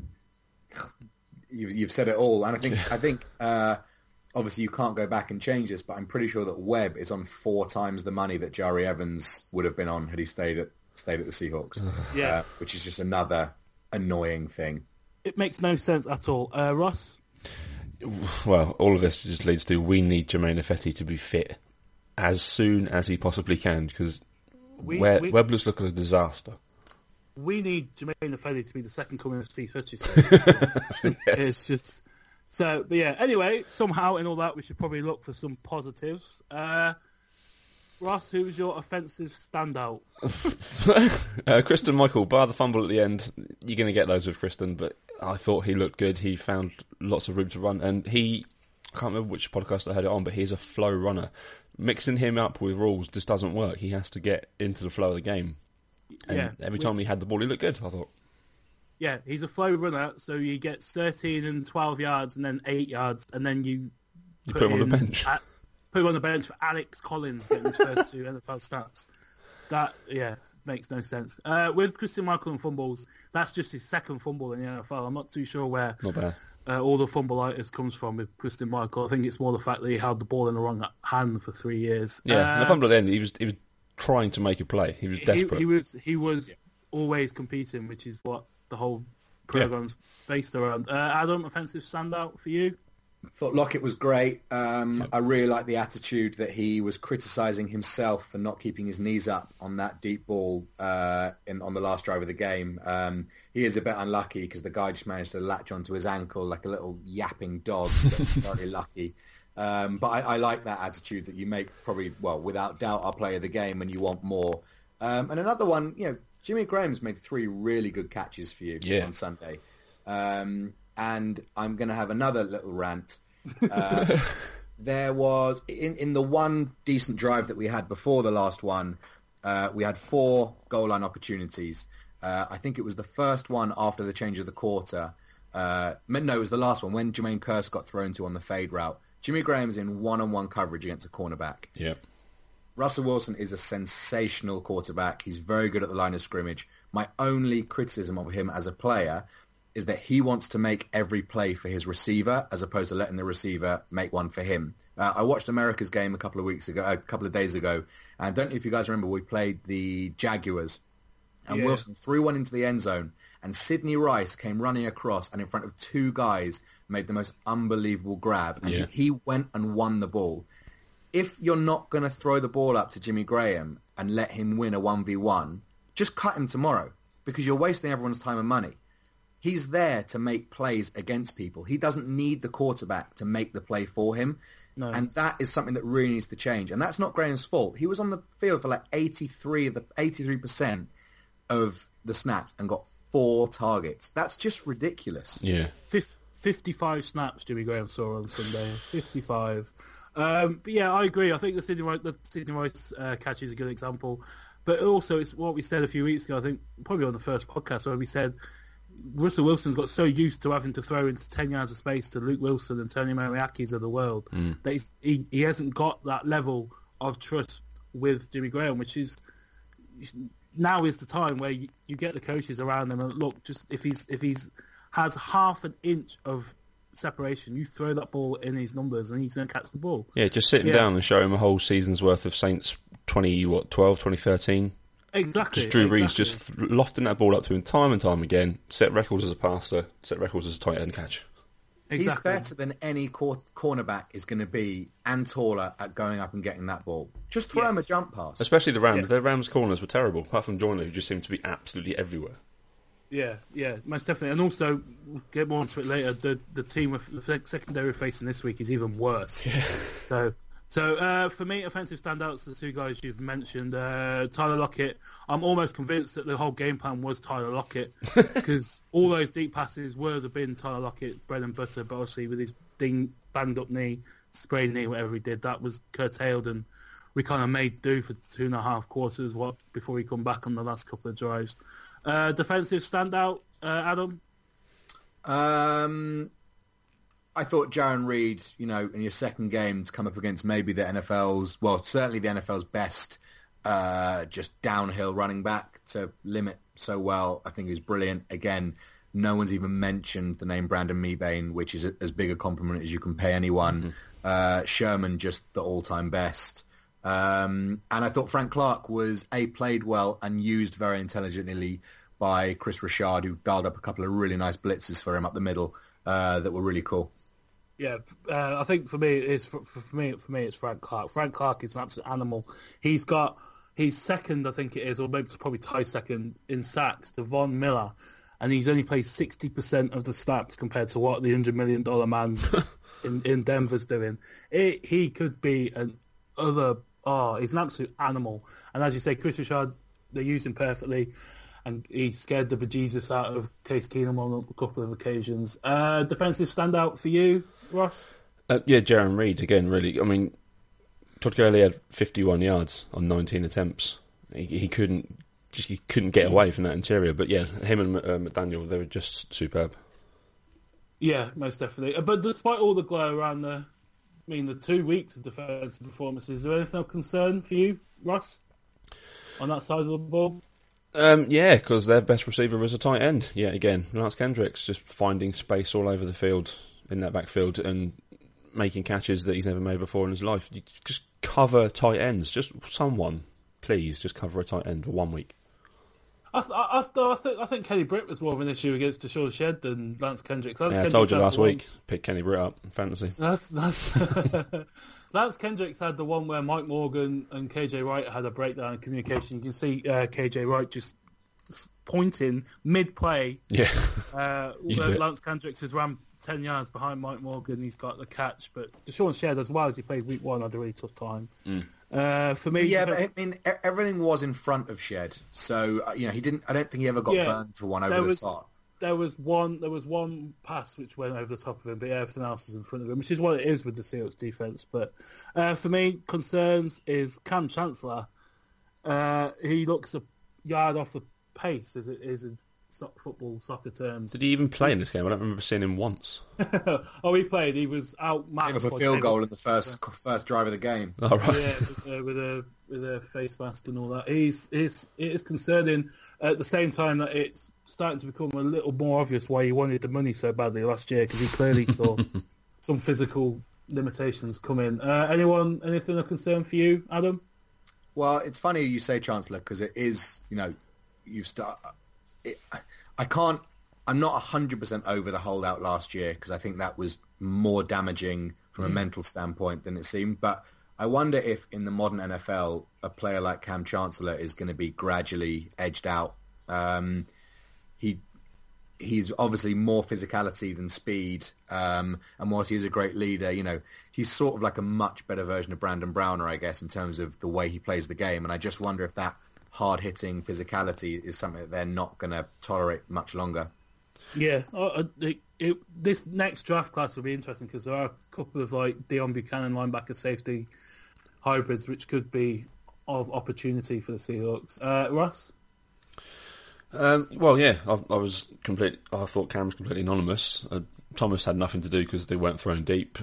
You've said it all, and I think obviously you can't go back and change this, but I'm pretty sure that Webb is on 4 times the money that Jari Evans would have been on had he stayed at the Seahawks. Yeah, which is just another annoying thing. It makes no sense at all. Ross? Well, all of this just leads to we need Jermaine Ifedi to be fit as soon as he possibly can, because Webb looks like a disaster. We need Jermaine Ifedi to be the second coming of Steve Hutchison. Yes. It's just... So, but yeah, anyway, somehow in all that, we should probably look for some positives. Ross, who's your offensive standout? Kristen Michael, bar the fumble at the end. You're going to get those with Kristen, but I thought he looked good. He found lots of room to run, and I can't remember which podcast I heard it on, but he's a flow runner. Mixing him up with rules just doesn't work. He has to get into the flow of the game. And every time he had the ball, he looked good, I thought. Yeah, he's a flow runner, so you get 13 and 12 yards and then 8 yards, and then you put him on the bench. Put him on the bench for Alex Collins getting his first 2 NFL stats. That, makes no sense. With Christian Michael and fumbles, that's just his second fumble in the NFL. I'm not too sure where all the fumbleitis comes from with Christian Michael. I think it's more the fact that he held the ball in the wrong hand for 3 years. Yeah, the fumble at the end, he was trying to make a play. He was desperate. He was always competing, which is what the whole program's based around. Adam, offensive standout for you? Thought Lockett was great. I really like the attitude that he was criticising himself for not keeping his knees up on that deep ball on the last drive of the game. He is a bit unlucky because the guy just managed to latch onto his ankle like a little yapping dog. Very lucky. But I like that attitude that you make probably, without doubt, our player of the game when you want more. And another one, Jimmy Graham's made 3 really good catches for you on Sunday. And I'm going to have another little rant. There was, in the one decent drive that we had before the last one, we had 4 goal line opportunities. I think it was the first one after the change of the quarter. No, it was the last one, when Jermaine Kearse got thrown to on the fade route. Jimmy Graham's in one-on-one coverage against a cornerback. Yep. Russell Wilson is a sensational quarterback. He's very good at the line of scrimmage. My only criticism of him as a player is that he wants to make every play for his receiver as opposed to letting the receiver make one for him. I watched America's game a couple of days ago, and I don't know if you guys remember, we played the Jaguars, and Wilson threw one into the end zone, and Sidney Rice came running across and in front of 2 guys made the most unbelievable grab, and he went and won the ball. If you're not going to throw the ball up to Jimmy Graham and let him win a 1v1, just cut him tomorrow, because you're wasting everyone's time and money. He's there to make plays against people. He doesn't need the quarterback to make the play for him. No. And that is something that really needs to change. And that's not Graham's fault. He was on the field for like 83% of the snaps and got 4 targets. That's just ridiculous. Yeah. 55 snaps Jimmy Graham saw on Sunday. 55. But yeah, I agree. I think the Sidney Rice catch is a good example. But also, it's what we said a few weeks ago, I think, probably on the first podcast, where we said Russell Wilson's got so used to having to throw into 10 yards of space to Luke Wilson and Tony Mariakis of the world that he hasn't got that level of trust with Jimmy Graham, which is now is the time where you get the coaches around them and look, just if he's has half an inch of separation, you throw that ball in his numbers and he's going to catch the ball. Yeah, just sit him down and show him a whole season's worth of Saints 2013. Exactly. Just Drew Brees just lofting that ball up to him time and time again, set records as a passer, set records as a tight end catch. Exactly. He's better than any cornerback is going to be, and taller at going up and getting that ball. Just throw him a jump pass. Especially the Rams. Yes. Their Rams corners were terrible, apart from Joyner, who just seemed to be absolutely everywhere. Yeah, most definitely. And also, we'll get more into it later, the team with the secondary facing this week is even worse. Yeah. So for me, offensive standouts, the 2 guys you've mentioned, Tyler Lockett. I'm almost convinced that the whole game plan was Tyler Lockett because all those deep passes would have been Tyler Lockett's bread and butter, but obviously with his banged up knee, sprained knee, whatever he did, that was curtailed, and we kind of made do for 2.5 quarters before we come back on the last couple of drives. Defensive standout, Adam? I thought Jarran Reed, in your second game to come up against maybe certainly the NFL's best just downhill running back to limit so well, I think he was brilliant. Again, no one's even mentioned the name Brandon Mebane, which is as big a compliment as you can pay anyone. Mm-hmm. Sherman, just the all-time best. And I thought Frank Clark played well and used very intelligently by Chris Richard, who dialed up a couple of really nice blitzes for him up the middle that were really cool. Yeah, I think for me it's it's Frank Clark. Frank Clark is an absolute animal. He's second, I think it is, or maybe probably tie second in sacks to Von Miller, and he's only played 60% of the snaps compared to what the $100 million man in Denver's doing. He could be he's an absolute animal. And as you say, Chris Richard, they used him perfectly, and he scared the bejesus out of Case Keenum on a couple of occasions. Defensive standout for you, Ross? Jaron Reed again. Really, I mean, Todd Gurley had 51 yards on 19 attempts. He couldn't get away from that interior. But yeah, him and McDaniel, they were just superb. Yeah, most definitely. But despite all the glow around the 2 weeks of defensive performances, is there anything of concern for you, Ross, on that side of the ball? Yeah, because their best receiver was a tight end. Yeah, again, Lance Kendricks just finding space all over the field in that backfield and making catches that he's never made before in his life. You just cover tight ends. Just someone, please, just cover a tight end for 1 week. I think Kenny Britt was more of an issue against Deshaun Shedd than Lance Kendricks. I told you last week, pick Kenny Britt up in fantasy. Lance Kendricks had the one where Mike Morgan and KJ Wright had a breakdown in communication. You can see KJ Wright just pointing mid-play. Yeah. Lance Kendricks has run 10 yards behind Mike Morgan. He's got the catch. But Deshaun Shedd, as well as he played week 1, had a really tough time. For me, yeah, but I mean, everything was in front of Shedd, so he didn't. I don't think he ever got burned for one over the top. There was one pass which went over the top of him, but everything else is in front of him, which is what it is with the Seahawks defense. But for me, concerns is Cam Chancellor. He looks a yard off the pace, as it is in soccer terms. Did he even play in this game? I don't remember seeing him once. He played. He was out. It was a field goal in the first drive of the game. Oh, right. Yeah, with a face mask and all that. It is concerning at the same time that it's starting to become a little more obvious why he wanted the money so badly last year, because he clearly saw some physical limitations come in. Anything of concern for you, Adam? Well, it's funny you say Chancellor, because it is, I'm not 100% over the holdout last year, because I think that was more damaging from a mental standpoint than it seemed. But I wonder if in the modern NFL, a player like Cam Chancellor is going to be gradually edged out. He's obviously more physicality than speed, and whilst he's a great leader, he's sort of like a much better version of Brandon Browner, I guess, in terms of the way he plays the game. And I just wonder if that hard-hitting physicality is something that they're not going to tolerate much longer. Yeah, this next draft class will be interesting, because there are a couple of Deion Buchanan linebacker safety hybrids which could be of opportunity for the Seahawks. Russ? Well, yeah, I thought Cam was completely anonymous. Thomas had nothing to do because they weren't thrown deep.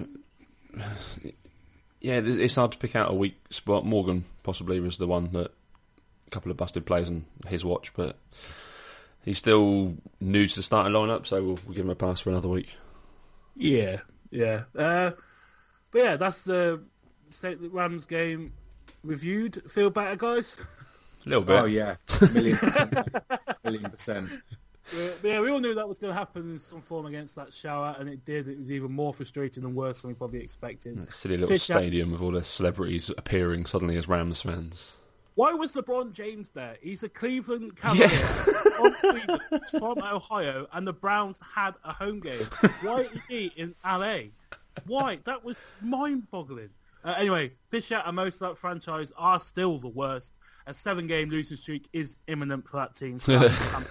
Yeah, it's hard to pick out a weak spot. Morgan possibly was the one that a couple of busted plays on his watch, but he's still new to the starting lineup, so we'll give him a pass for another week. Yeah. But yeah, that's the Rams game reviewed. Feel better, guys? A little bit. Oh, yeah. 1,000,000%. 1,000,000%. Yeah, we all knew that was going to happen in some form against that shower, and it did. It was even more frustrating and worse than we probably expected. That silly little stadium with all the celebrities appearing suddenly as Rams fans. Why was LeBron James there? He's a Cleveland Cavalier from Ohio, and the Browns had a home game. Why is he in LA? Why? That was mind-boggling. Anyway, Fisher and most of that franchise are still the worst. A 7-game losing streak is imminent for that team. So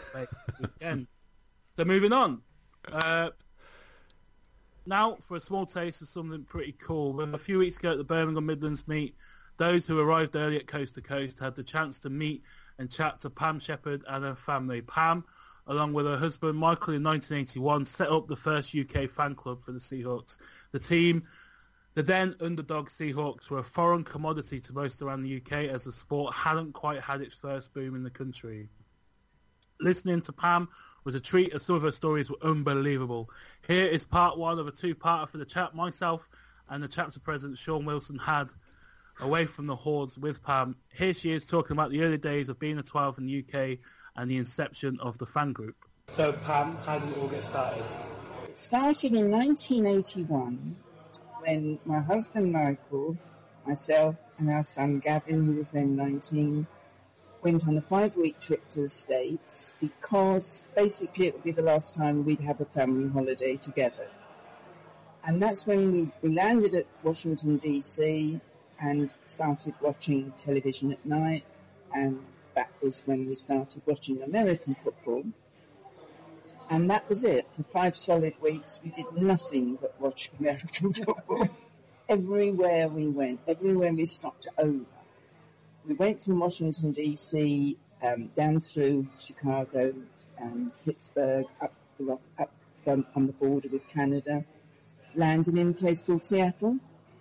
moving on. Now for a small taste of something pretty cool. A few weeks ago at the Birmingham Midlands meet, those who arrived early at Coast to Coast had the chance to meet and chat to Pam Shepherd and her family. Pam, along with her husband Michael in 1981, set up the first UK fan club for the Seahawks. The then underdog Seahawks were a foreign commodity to most around the UK, as the sport hadn't quite had its first boom in the country. Listening to Pam was a treat, as some of her stories were unbelievable. Here is part one of a two-parter for the chat myself and the chapter president Sean Wilson had away from the hordes with Pam. Here she is talking about the early days of being a 12 in the UK and the inception of the fan group. So, Pam, how did it all get started? It started in 1981 when my husband Michael, myself and our son Gavin, who was then 19, went on a 5-week trip to the States because basically it would be the last time we'd have a family holiday together. And that's when we landed at Washington, D.C. and started watching television at night, and that was when we started watching American football. And that was it. For 5 solid weeks, we did nothing but watch American football. Everywhere we went, everywhere we stopped over. We went from Washington, D.C., down through Chicago and Pittsburgh, up on the border with Canada, landed in a place called Seattle.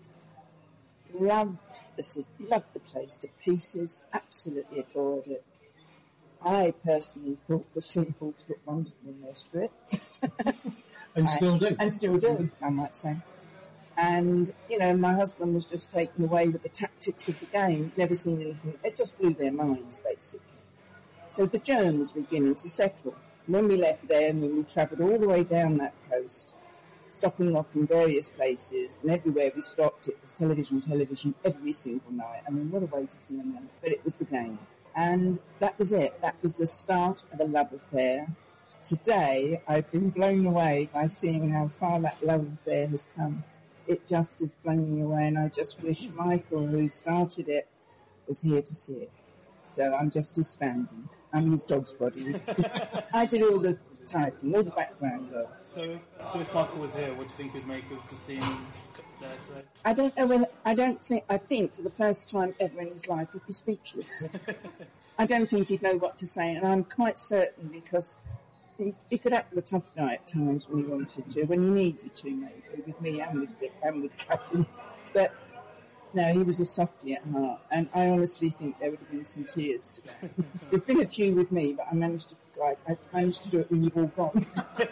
Loved the city, loved the place to pieces, absolutely adored it. I personally thought the Seahawks looked wonderful in their strip. And still do. And still do, I might say. And, you know, my husband was just taken away with the tactics of the game. He'd never seen anything. It just blew their minds, basically. So the germ was beginning to settle. When we left there, we travelled all the way down that coast, stopping off in various places, and everywhere we stopped, it was television every single night. I mean, what a way to see them. But it was the game. And that was it. That was the start of a love affair. Today, I've been blown away by seeing how far that love affair has come. It just has blown me away, and I just wish Michael, who started it, was here to see it. So I'm just his stand-in. I'm his dog's body. I did all the typing, all the background work. So if Michael was here, what do you think he'd make of the scene there today? I don't know whether, I think for the first time ever in his life he'd be speechless. I don't think he'd know what to say, and I'm quite certain because he could act the tough guy at times when he wanted to, when he needed to, maybe, with me and with Dick and with Catherine. But no, he was a softie at heart, and I honestly think there would have been some tears today. There's been a few with me, but I managed to do it when you've all gone.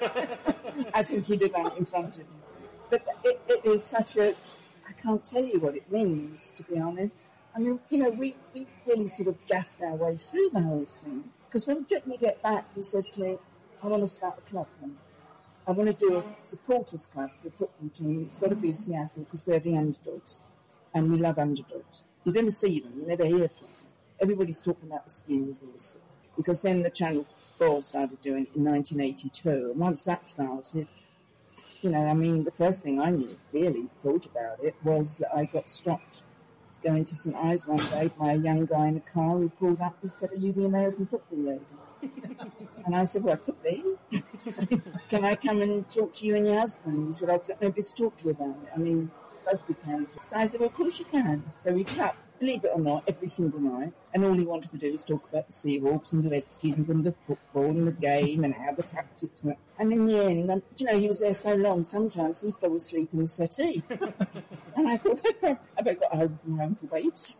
I think he'd have done it in front of you. But it is such a... I can't tell you what it means, to be honest. I mean, you know, we really sort of gaffed our way through the whole thing. Because when we get back, he says to me, I want to start a club now. I want to do a supporters club for a football team. It's got to be Seattle because they're the underdogs. And we love underdogs. You never see them, you never hear from them. Everybody's talking about the Skins in the city. Because then the Channel 4 started doing it in 1982. And once that started, you know, I mean, the first thing I knew, really thought about it, was that I got stopped going to St Ives one day by a young guy in a car who pulled up and said, "Are you the American football lady?" And I said, "Well, I could be. Can I come and talk to you and your husband?" He said, "I've got nobody to talk to about it. I mean, both we can." So I said, "Well, of course you can." So we got up, believe it or not, every single night, and all he wanted to do was talk about the Seahawks and the Redskins and the football and the game and how the tactics were. And in the end, you know, he was there so long, sometimes he fell asleep in the settee. And I thought, have I got home from home for waves?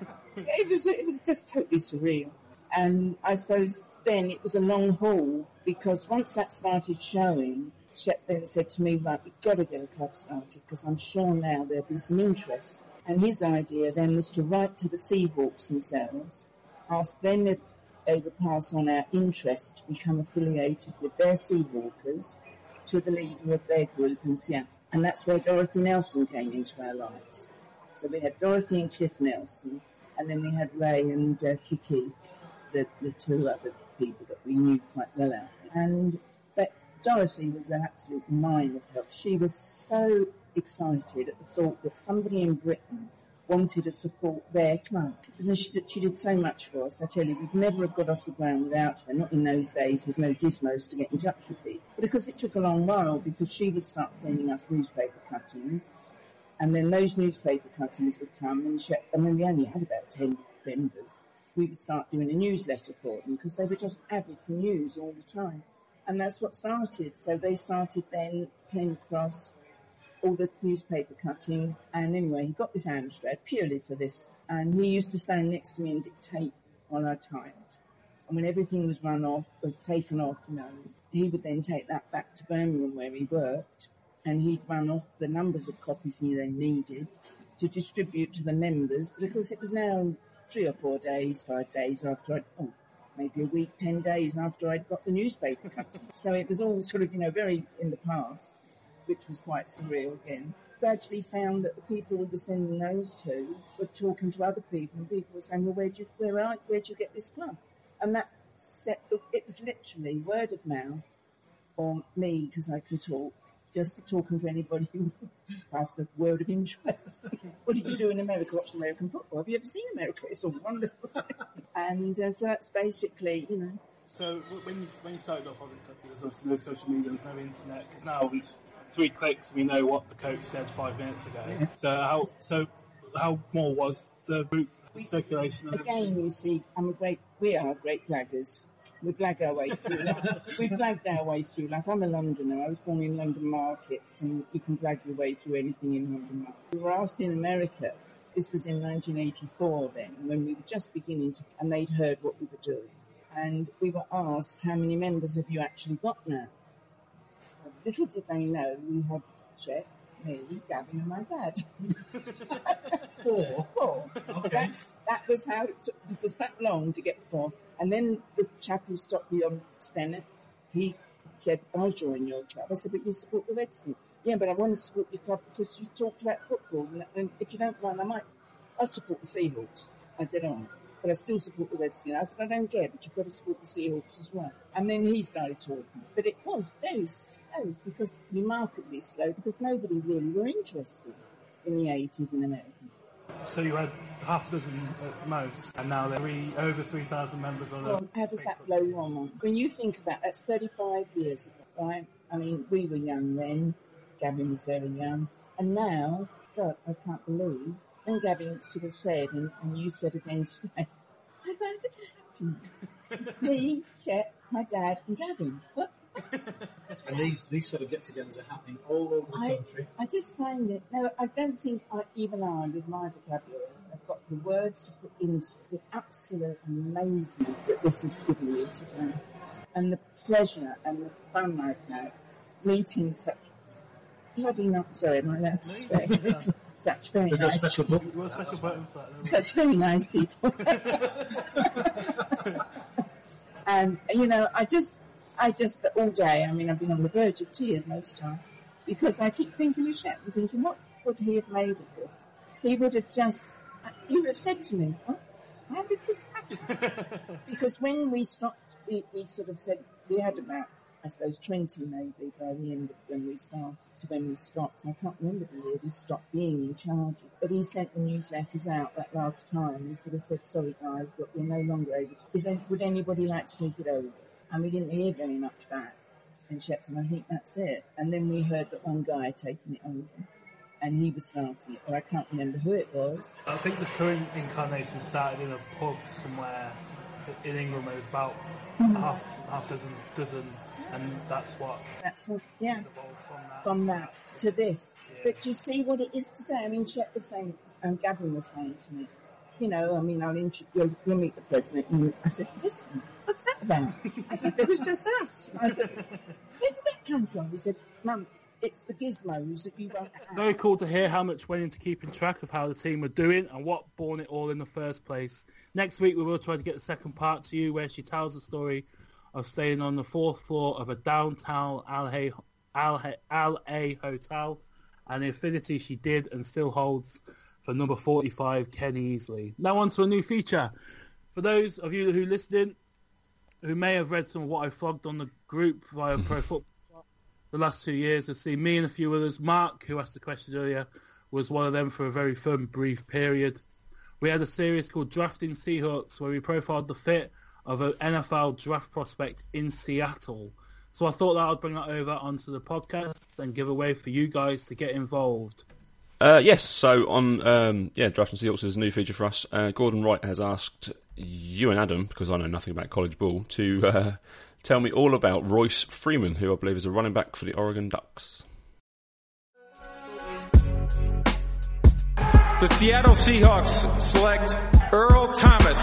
It was just totally surreal. And I suppose then it was a long haul, because once that started showing, Shep then said to me, "Right, we've got to get a club started, because I'm sure now there'll be some interest." And his idea then was to write to the Seahawks themselves, ask them if they would pass on our interest to become affiliated with their Seahawkers to the leader of their group in Seattle. And that's where Dorothy Nelson came into our lives. So we had Dorothy and Cliff Nelson, and then we had Ray and Kiki, the two other people that we knew quite well out there. And but Dorothy was an absolute mine of help. She was so excited at the thought that somebody in Britain wanted to support their club. And she did so much for us. I tell you, we'd never have got off the ground without her, not in those days with no gizmos to get in touch with people. But because it took a long while, because she would start sending us newspaper cuttings, and then those newspaper cuttings would come, and then we only had about 10 members. We would start doing a newsletter for them, because they were just avid for news all the time. And that's what started. So they started then, came across all the newspaper cuttings, and anyway, he got this Amstrad purely for this, and he used to stand next to me and dictate while I typed. And when everything was run off, or taken off, you know, he would then take that back to Birmingham where he worked, and he'd run off the numbers of copies he then needed to distribute to the members, because it was now 3 or 4 days, 5 days after maybe a week, 10 days after I'd got the newspaper cutting. So it was all sort of, very in the past, which was quite surreal again. Gradually found that the people we were sending those to were talking to other people, and people were saying, well, where'd you get this from? And that it was literally word of mouth, or me, because I can talk, just talking to anybody who has the word of interest. What did you do in America? Watch American football. Have you ever seen America? It's all wonderful. And so that's basically, So when you started off, there's obviously no social media, there's no internet, because now with 3 clicks we know what the coach said 5 minutes ago. Yeah. So how more was the group circulation? Again, you see, we are great blaggers. We blag our way through life. We've blagged our way through life. I'm a Londoner. I was born in London markets, and you can blag your way through anything in London markets. We were asked in America, this was in 1984 then, when we were just beginning to, and they'd heard what we were doing. And we were asked, how many members have you actually got now? Little did they know we had Chet, me, Gavin and my dad. 4. Okay. That was how it took. It was that long to get 4. And then the chap who stopped me on Stennet, he said, I'll join your club. I said, but you support the Redskins. Yeah, but I want to support your club because you talked about football. And if you don't mind, I'll support the Seahawks. I said, oh, but I still support the Redskins. I said, I don't care, but you've got to support the Seahawks as well. And then he started talking. But it was very slow, remarkably slow, because nobody really were interested in the 80s in America. So you had half a dozen at most, and now there are over 3,000 members on Well, how does that blow your mind? When you think about that's 35 years ago, right? I mean, we were young then. Gavin was very young. And now, God, I can't believe. And Gavin sort of said, and you said again today, I've had it happen. Me, Chet, my dad, and Gavin. What? And these sort of get-togethers are happening all over the country. I just find it. No, I don't think even I, with my vocabulary, have got the words to put into the absolute amazement that this has given me today, and the pleasure and the fun I've had meeting such bloody not. Sorry, am I allowed to swear? Such very We've nice. got a special book. You've got a special button for that. Such very nice people. And I just, but all day, I mean, I've been on the verge of tears most times, because I keep thinking of Shep and thinking, what would he have made of this? He would have said to me, what? How did this happen? Because when we stopped, we sort of said, we had about, I suppose, 20 maybe by the end of when we started to when we stopped. I can't remember the year we stopped being in charge. But he sent the newsletters out that last time. He sort of said, sorry guys, but we're no longer able to. Would anybody like to take it over? And we didn't hear very much back. And Shep said, I think that's it. And then we heard that one guy had taken it over, and he was starting it, but I can't remember who it was. I think the current incarnation started in a pub somewhere in England. There was about half dozen, and that's what yeah, from that to this. Yeah. But you see what it is today. I mean, Shep was saying, and Gavin was saying to me, you'll meet the president. And I said, President? What's that about? I said, there was just us. I said, where did that come from? He said, Mum, it's the gizmos that you won't have. Very cool to hear how much went into keeping track of how the team were doing and what born it all in the first place. Next week we will try to get the second part to you, where she tells the story of staying on the 4th floor of a downtown LA hotel, and the affinity she did and still holds for number 45, Kenny Easley. Now on to a new feature. For those of you who listened, who may have read some of what I flogged on the group via Pro Football the last 2 years, have seen me and a few others. Mark, who asked the question earlier, was one of them for a very fun, brief period. We had a series called Drafting Seahawks, where we profiled the fit of an NFL draft prospect in Seattle. So I thought that I'd bring that over onto the podcast and give a way for you guys to get involved. Yes, so on Drafting Seahawks is a new feature for us. Gordon Wright has asked you and Adam, because I know nothing about college ball, to tell me all about Royce Freeman, who I believe is a running back for the Oregon Ducks. The Seattle Seahawks select Earl Thomas.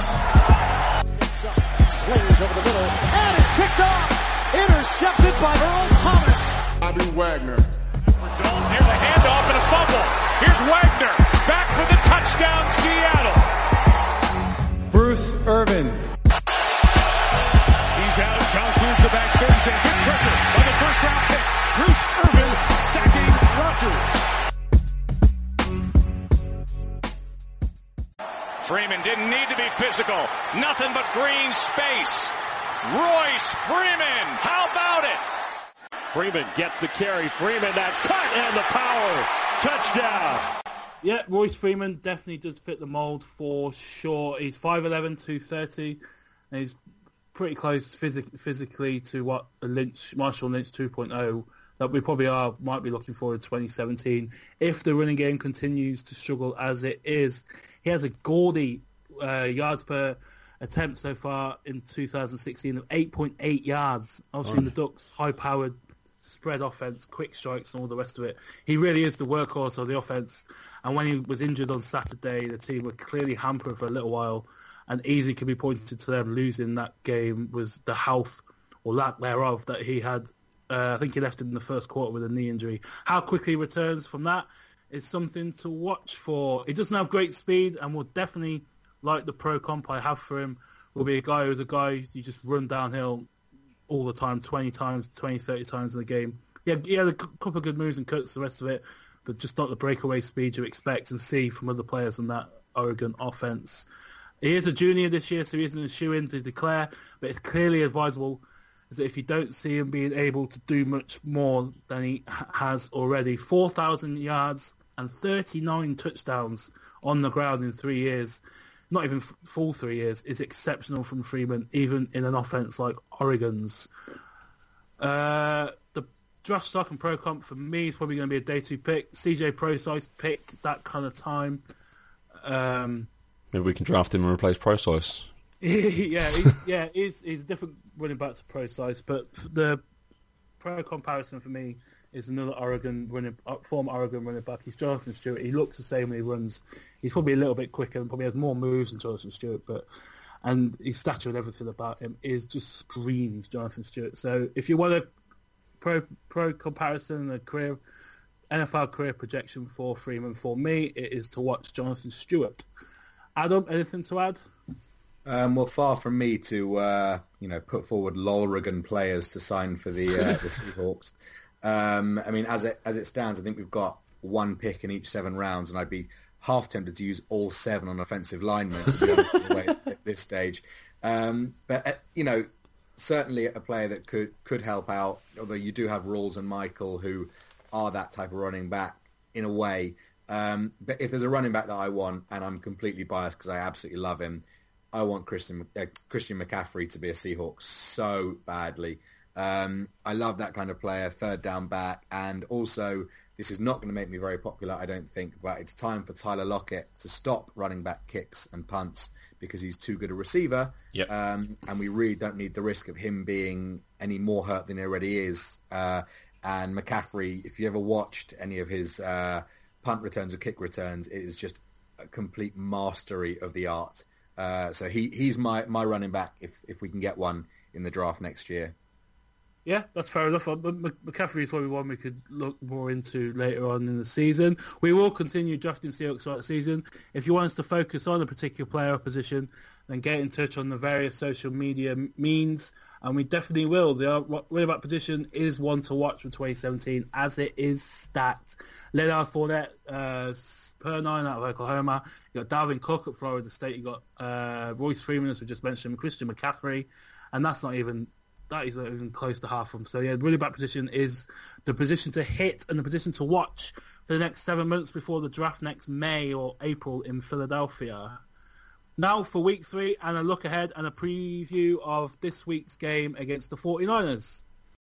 Swings over the middle, and it's kicked off. Intercepted by Earl Thomas. Bobby Wagner. Here's a handoff and a fumble. Here's Wagner back for the touchdown, Seattle. Bruce Irvin. He's out. John clears the back 30. Good pressure by the first-round pick. Bruce Irvin sacking Rodgers. Freeman didn't need to be physical. Nothing but green space. Royce Freeman. How about it? Freeman gets the carry. Freeman, that cut and the power. Touchdown. Yeah, Royce Freeman definitely does fit the mold for sure. He's 5'11", 230, and he's pretty close physically to what Marshall Lynch 2.0 that we probably might be looking for in 2017 if the running game continues to struggle as it is. He has a gaudy yards per attempt so far in 2016 of 8.8 yards. Obviously, in the Ducks' high-powered spread offense, quick strikes and all the rest of it. He really is the workhorse of the offense. And when he was injured on Saturday, the team were clearly hampered for a little while, and easy can be pointed to them losing that game was the health or lack thereof that he had. I think he left in the first quarter with a knee injury. How quickly he returns from that is something to watch for. He doesn't have great speed and will definitely, like the pro comp I have for him, will be a guy who's a guy you just run downhill all the time, 20, 30 times in the game. Yeah, he had a couple of good moves and cuts, the rest of it, but just not the breakaway speed you expect and see from other players in that Oregon offense. He is a junior this year, so he isn't a shoe-in to declare, but it's clearly advisable is that if you don't see him being able to do much more than he has already, 4,000 yards and 39 touchdowns on the ground in 3 years, not even full 3 years, is exceptional from Freeman, even in an offense like Oregon's. The draft stock and pro comp for me is probably going to be a day 2 pick. CJ Pro-Size pick, that kind of time. Maybe we can draft him and replace Pro-Size. He's a different running back to Pro-Size, but the pro comparison for me is another former Oregon running back. He's Jonathan Stewart. He looks the same when he runs. He's probably a little bit quicker and probably has more moves than Jonathan Stewart, and his stature and everything about him is just screams Jonathan Stewart. So if you want a pro comparison, a career NFL career projection for Freeman, for me, it is to watch Jonathan Stewart. Adam, anything to add? Well, far from me to put forward Lolrigan players to sign for the Seahawks. I mean, as it stands, I think we've got 1 pick in each 7 rounds, and I'd be half tempted to use all 7 on offensive linemen to be honest with the way at this stage. But certainly a player that could help out. Although you do have Rawls and Michael who are that type of running back in a way. But if there's a running back that I want, and I'm completely biased because I absolutely love him, I want Christian McCaffrey to be a Seahawk so badly. I love that kind of player, third down back, and also this is not going to make me very popular, I don't think, but it's time for Tyler Lockett to stop running back kicks and punts because he's too good a receiver. Yep. And we really don't need the risk of him being any more hurt than he already is. And McCaffrey, if you ever watched any of his punt returns or kick returns, it is just a complete mastery of the art. So he's my running back if we can get one in the draft next year. Yeah, that's fair enough. McCaffrey is probably one we could look more into later on in the season. We will continue drafting Seahawks throughout the season. If you want us to focus on a particular player or position, then get in touch on the various social media means, and we definitely will. The running back position is one to watch for 2017 as it is stacked. Leonard Fournette, Per9 out of Oklahoma. You got Dalvin Cook at Florida State. You got Royce Freeman, as we just mentioned, Christian McCaffrey, and that is not even close to half of them. So yeah, the running back position is the position to hit and the position to watch for the next 7 months before the draft next May or April in Philadelphia. Now for week 3 and a look ahead and a preview of this week's game against the 49ers.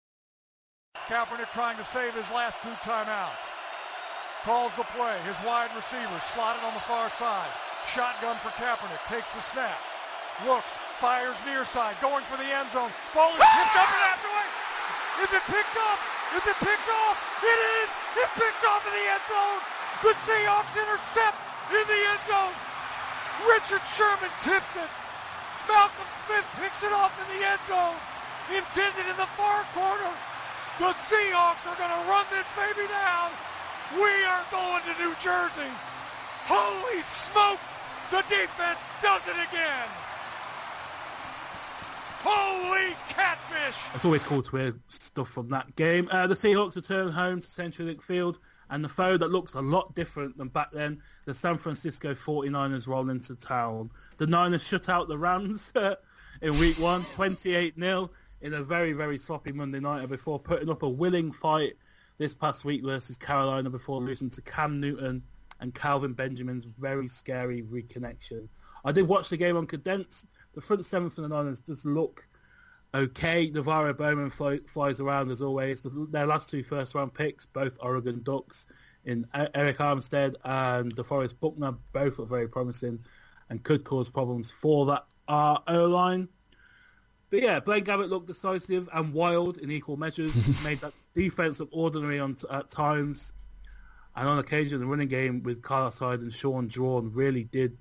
Kaepernick trying to save his last 2 timeouts. Calls the play. His wide receiver slotted on the far side. Shotgun for Kaepernick. Takes the snap. Looks. Fires near side. Going for the end zone. Ball is picked up and afterward. Is it picked off? Is it picked off? It is. It's picked off in the end zone. The Seahawks intercept in the end zone. Richard Sherman tips it. Malcolm Smith picks it off in the end zone. Intended in the far corner. The Seahawks are going to run this baby down. We are going to New Jersey. Holy smoke! The defense does it again. Holy cat! finish. It's always cool to hear stuff from that game. The Seahawks return home to CenturyLink Field, and the foe that looks a lot different than back then, the San Francisco 49ers roll into town. The Niners shut out the Rams in Week 1, 28-0, in a very, very sloppy Monday nighter before putting up a willing fight this past week versus Carolina before losing to Cam Newton and Calvin Benjamin's very scary reconnection. I did watch the game on condensed. The front seven for the Niners does look okay. Navarro Bowman flies around as always. Their last 2 first-round picks, both Oregon Ducks, in Eric Armstead and DeForest Buckner, both are very promising and could cause problems for that O-line. But yeah, Blaine Gabbert looked decisive and wild in equal measures. Made that defense look ordinary at times. And on occasion, the running game with Carlos Hyde and Sean Drawn really did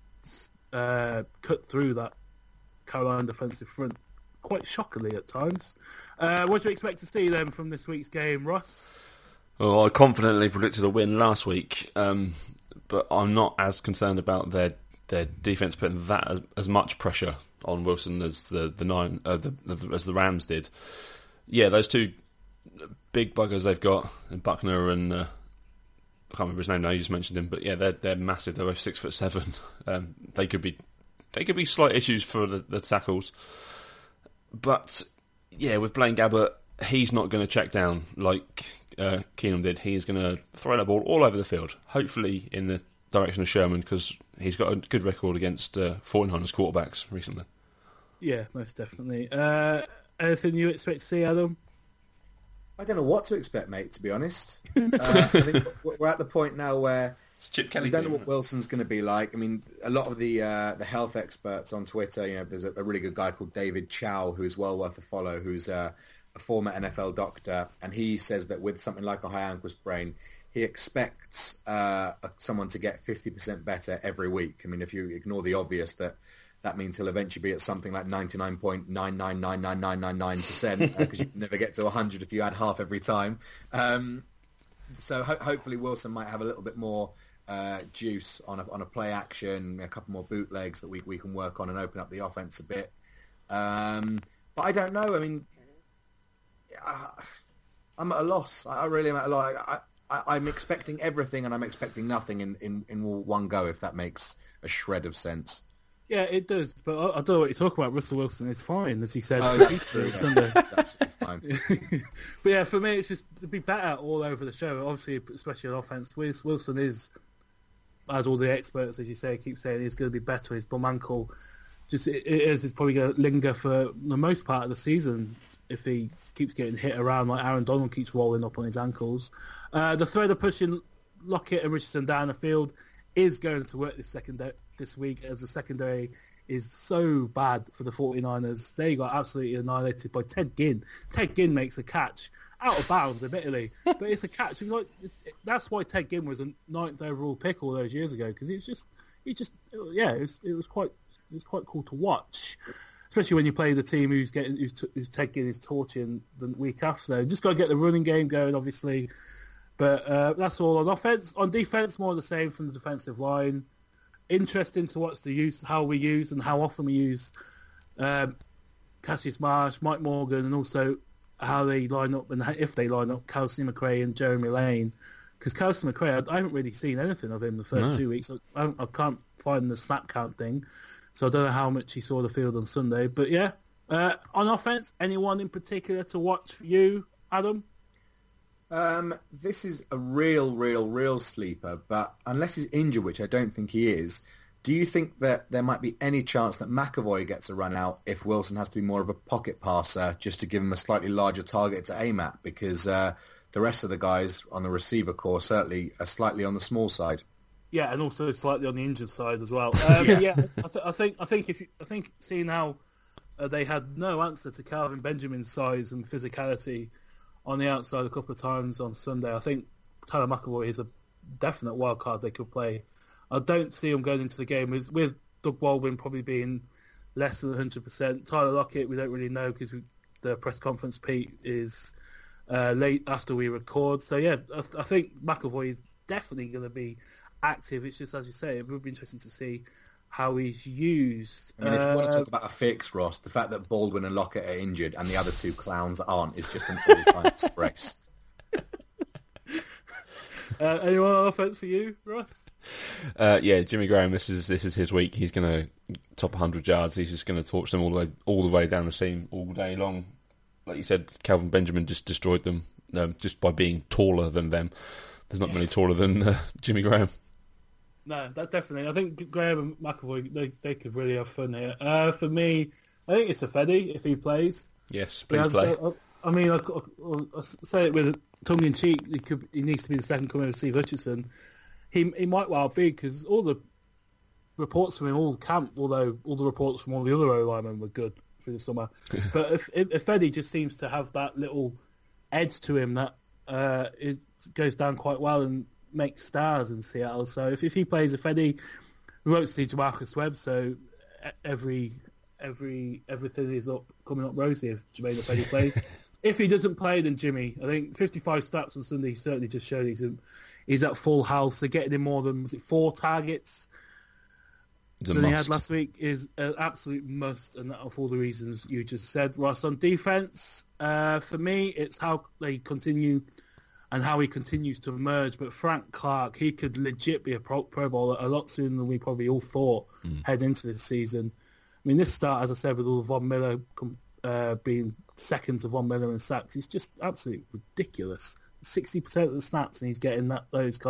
cut through that Carolina defensive front quite shockingly at times. What do you expect to see then from this week's game, Ross? Well, I confidently predicted a win last week, but I'm not as concerned about their defense putting that as much pressure on Wilson as the Rams did. Yeah, those 2 big buggers they've got, and Buckner and I can't remember his name now. You just mentioned him, but yeah, they're massive. They're both 6'7". They could be slight issues for the tackles, but yeah, with Blaine Gabbert, he's not going to check down like Keenum did. He's going to throw the ball all over the field, hopefully in the direction of Sherman, because he's got a good record against 49ers quarterbacks recently. Yeah, most definitely. Anything you expect to see, Adam? I don't know what to expect, mate, to be honest. I think we're at the point now where Chip Kelly, we don't know what Wilson's going to be like. I mean, a lot of the health experts on Twitter, there's a really good guy called David Chow who's well worth a follow, who's a former NFL doctor, and he says that with something like a high ankle sprain, he expects someone to get 50% better every week. I mean, if you ignore the obvious, that means he'll eventually be at something like 99.9999999% because you can never get to 100 if you add half every time. So hopefully Wilson might have a little bit more juice on a play action, a couple more bootlegs that we can work on and open up the offense a bit. But I don't know. I mean, I'm at a loss. I really am at a loss. I'm expecting everything and I'm expecting nothing in one go, if that makes a shred of sense. Yeah, it does. But I don't know what you're talking about. Russell Wilson is fine, as he said. Sunday. That's absolutely fine. But yeah, for me, it's just to be better all over the show. Obviously, especially on offense. Wilson is, as all the experts, as you say, keep saying, he's going to be better. His bum ankle, it's probably going to linger for the most part of the season if he keeps getting hit around like Aaron Donald keeps rolling up on his ankles. The threat of pushing Lockett and Richardson down the field is going to work this week, as the secondary is so bad for the 49ers. They got absolutely annihilated by Ted Ginn. Ted Ginn makes a catch out of bounds, admittedly, but it's a catch. That's why Ted Ginn was a 9th overall pick all those years ago, because it was quite cool to watch, especially when you play the team who's Ted Ginn is torching the week after. Just got to get the running game going, obviously. But that's all on offense. On defense, more of the same from the defensive line. Interesting to watch how we use and how often we use Cassius Marsh, Mike Morgan, and also how they line up and if they line up Kelsey McRae and Jeremy Lane. Because Kelsey McRae, I haven't really seen anything of him the first 2 weeks. I can't find the snap count thing, so I don't know how much he saw the field on Sunday. But yeah, on offense, anyone in particular to watch for you, Adam? This is a real sleeper, but unless he's injured, which I don't think he is, do you think that there might be any chance that McAvoy gets a run out if Wilson has to be more of a pocket passer just to give him a slightly larger target to aim at? Because the rest of the guys on the receiver corps certainly are slightly on the small side. Yeah, and also slightly on the injured side as well. I think seeing how they had no answer to Calvin Benjamin's size and physicality on the outside a couple of times on Sunday, I think Tyler McAvoy is a definite wild card they could play. I don't see him going into the game with Doug Baldwin probably being less than 100%. Tyler Lockett, we don't really know because the press conference, Pete, is late after we record. So yeah, I think McAvoy is definitely going to be active. It's just, as you say, it would be interesting to see how he's used. I mean, if you want to talk about a fix, Ross, the fact that Baldwin and Lockett are injured and the other two clowns aren't is just an all-time disgrace. Anyone on offense for you, Ross? Yeah, Jimmy Graham. This is his week. He's going to top 100 yards. He's just going to torch them all the way down the seam all day long. Like you said, Calvin Benjamin just destroyed them just by being taller than them. There's not many taller than Jimmy Graham. No, that definitely. I think Graham and McAvoy they could really have fun here. For me, I think it's Ifedi if he plays. Yes, please play. I mean, I'll say it with tongue in cheek. He needs to be the second coming of Steve Hutchinson. He might well be, because all the reports from him all camp, although all the reports from all the other O-linemen were good through the summer. But if Eddie just seems to have that little edge to him that it goes down quite well and makes stars in Seattle. So if he plays Eddie, we won't see Jamarcus Webb. So everything is coming up rosy if Jermaine Eddie plays. If he doesn't play, then Jimmy. I think 55 stats on Sunday certainly just showed he's at full health. So getting him more than 4 targets than he had last week is an absolute must, and that for all the reasons you just said. Ross, on defense, for me, it's how they continue and how he continues to emerge. But Frank Clark, he could legit be a Pro Bowler a lot sooner than we probably all thought heading into this season. I mean, this start, as I said, with all Von Miller being second to Von Miller in sacks, is just absolutely ridiculous. 60% of the snaps, and he's getting that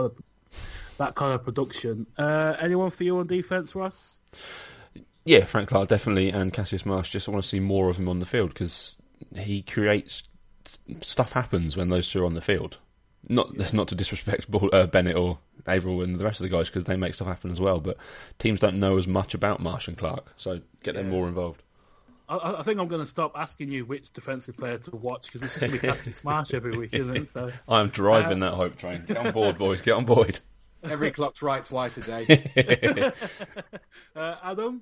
kind of production. Anyone for you on defense, Russ? Yeah, Frank Clark definitely, and Cassius Marsh. Just want to see more of him on the field, because he creates stuff. Happens when those two are on the field. That's not to disrespect Bennett or Averill and the rest of the guys, because they make stuff happen as well. But teams don't know as much about Marsh and Clark, so get them more involved. I think I'm going to stop asking you which defensive player to watch, because it's just going to be Cassius Marsh every week, isn't it? So, I'm driving that hype train. Get on board, boys. Get on board. Every clock's right twice a day. Adam?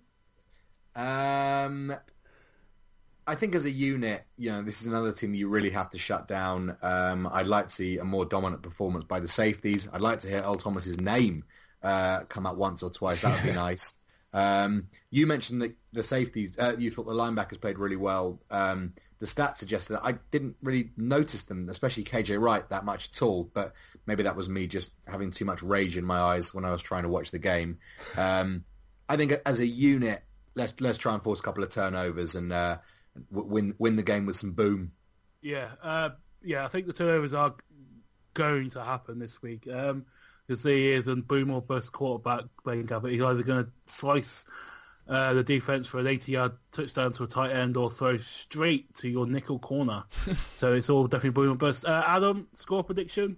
I think as a unit, this is another team you really have to shut down. I'd like to see a more dominant performance by the safeties. I'd like to hear Earl Thomas's name come up once or twice. That would be nice. You mentioned that the safeties, you thought the linebackers played really well. The stats suggested that I didn't really notice them, especially KJ Wright, that much at all. But maybe that was me just having too much rage in my eyes when I was trying to watch the game. I think as a unit, let's try and force a couple of turnovers and win the game with some boom. Yeah, I think the turnovers are going to happen this week. Because he is a boom or bust quarterback playing Gabbert. He's either going to slice the defense for an 80-yard touchdown to a tight end or throw straight to your nickel corner. So it's all definitely boom or bust. Adam, score prediction?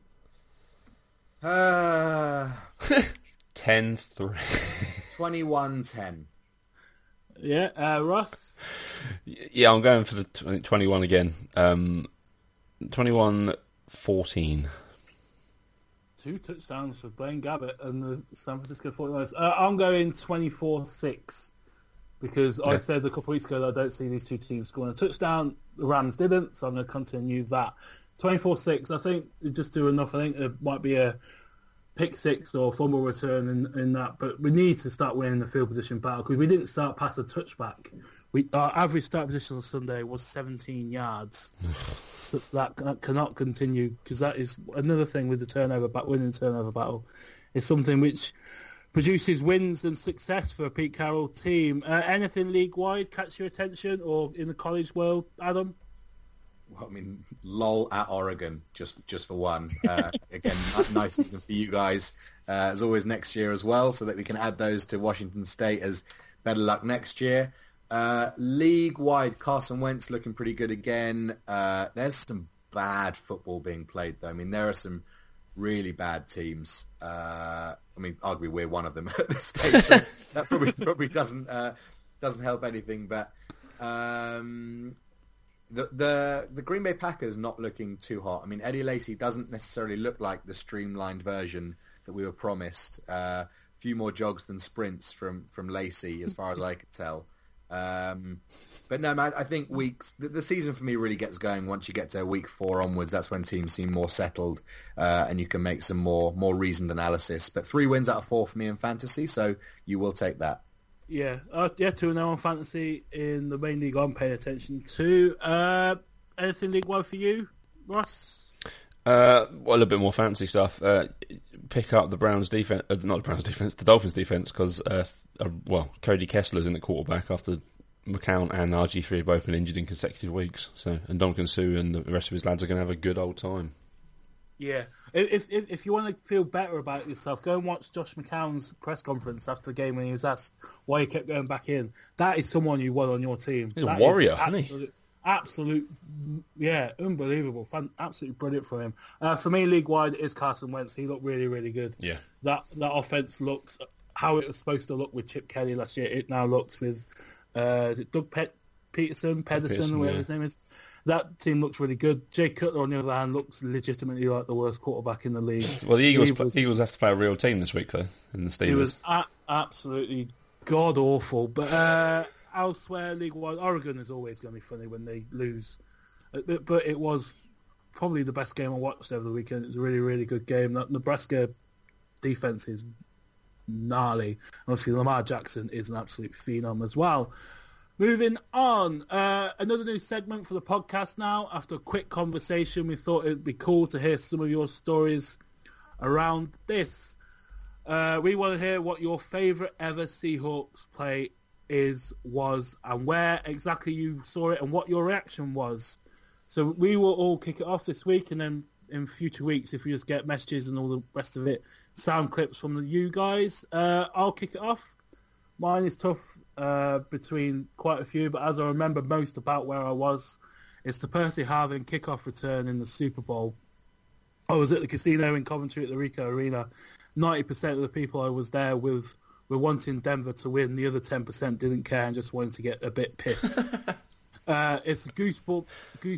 10-3. 21-10. Yeah, Russ? Yeah, I'm going for the 21 again. 21-14. 2 touchdowns for Blaine Gabbert and the San Francisco 49ers. I'm going 24-6 because I said a couple of weeks ago that I don't see these two teams scoring a touchdown. The Rams didn't, so I'm going to continue that. 24-6, I think they just do enough. I think there might be a pick six or fumble return in that, but we need to start winning the field position battle because we didn't start past a touchback. Our average start position on Sunday was 17 yards. So that cannot continue because that is another thing with the winning turnover battle. It's something which produces wins and success for a Pete Carroll team. Anything league-wide catch your attention or in the college world, Adam? Well, I mean, lol at Oregon, just for one. Again, nice season for you guys. As always, next year as well, so that we can add those to Washington State as better luck next year. League-wide, Carson Wentz looking pretty good again. There's some bad football being played, though. I mean, there are some really bad teams. I mean, arguably we're one of them at this stage, so that probably doesn't help anything. But the Green Bay Packers not looking too hot. I mean, Eddie Lacy doesn't necessarily look like the streamlined version that we were promised. A few more jogs than sprints from Lacy, as far as I could tell. But no, man, I think the season for me really gets going once you get to week 4 onwards. That's when teams seem more settled, and you can make some more reasoned analysis. But 3 wins out of 4 for me in fantasy, so you will take that. Yeah, 2-0 on fantasy in the main league I'm paying attention to. Anything League One for you, Ross? Well, a little bit more fancy stuff. Pick up the Browns defense, not the Browns defense, the Dolphins defense, because Cody Kessler's in the quarterback after McCown and RG3 have both been injured in consecutive weeks. So, and Dominican Sue and the rest of his lads are going to have a good old time. Yeah, if you want to feel better about yourself, go and watch Josh McCown's press conference after the game when he was asked why he kept going back in. That is someone you want on your team. He's a warrior, isn't he? Absolute, yeah, unbelievable. Absolutely brilliant for him. For me, league-wide, is Carson Wentz. He looked really, really good. Yeah. That offense looks how it was supposed to look with Chip Kelly last year. It now looks with, is it Doug Pederson, or whatever his name is? That team looks really good. Jay Cutler, on the other hand, looks legitimately like the worst quarterback in the league. Well, the Eagles have to play a real team this week, though, in the Steelers. He was absolutely god-awful. But elsewhere, league-wide, Oregon is always going to be funny when they lose. But it was probably the best game I watched over the weekend. It was a really, really good game. That Nebraska defense is gnarly. Obviously, Lamar Jackson is an absolute phenom as well. Moving on, another new segment for the podcast now. After a quick conversation, we thought it'd be cool to hear some of your stories around this. We want to hear what your favourite ever Seahawks play was, and where exactly you saw it and what your reaction was. So we will all kick it off this week, and then in future weeks, if we just get messages and all the rest of it, sound clips from you guys, I'll kick it off. Mine is tough. Between quite a few, but as I remember most about where I was, it's the Percy Harvin kickoff return in the Super Bowl. I was at the casino in Coventry at the Ricoh Arena. 90% of the people I was there with were wanting Denver to win. The other 10% didn't care and just wanted to get a bit pissed. It's goosebump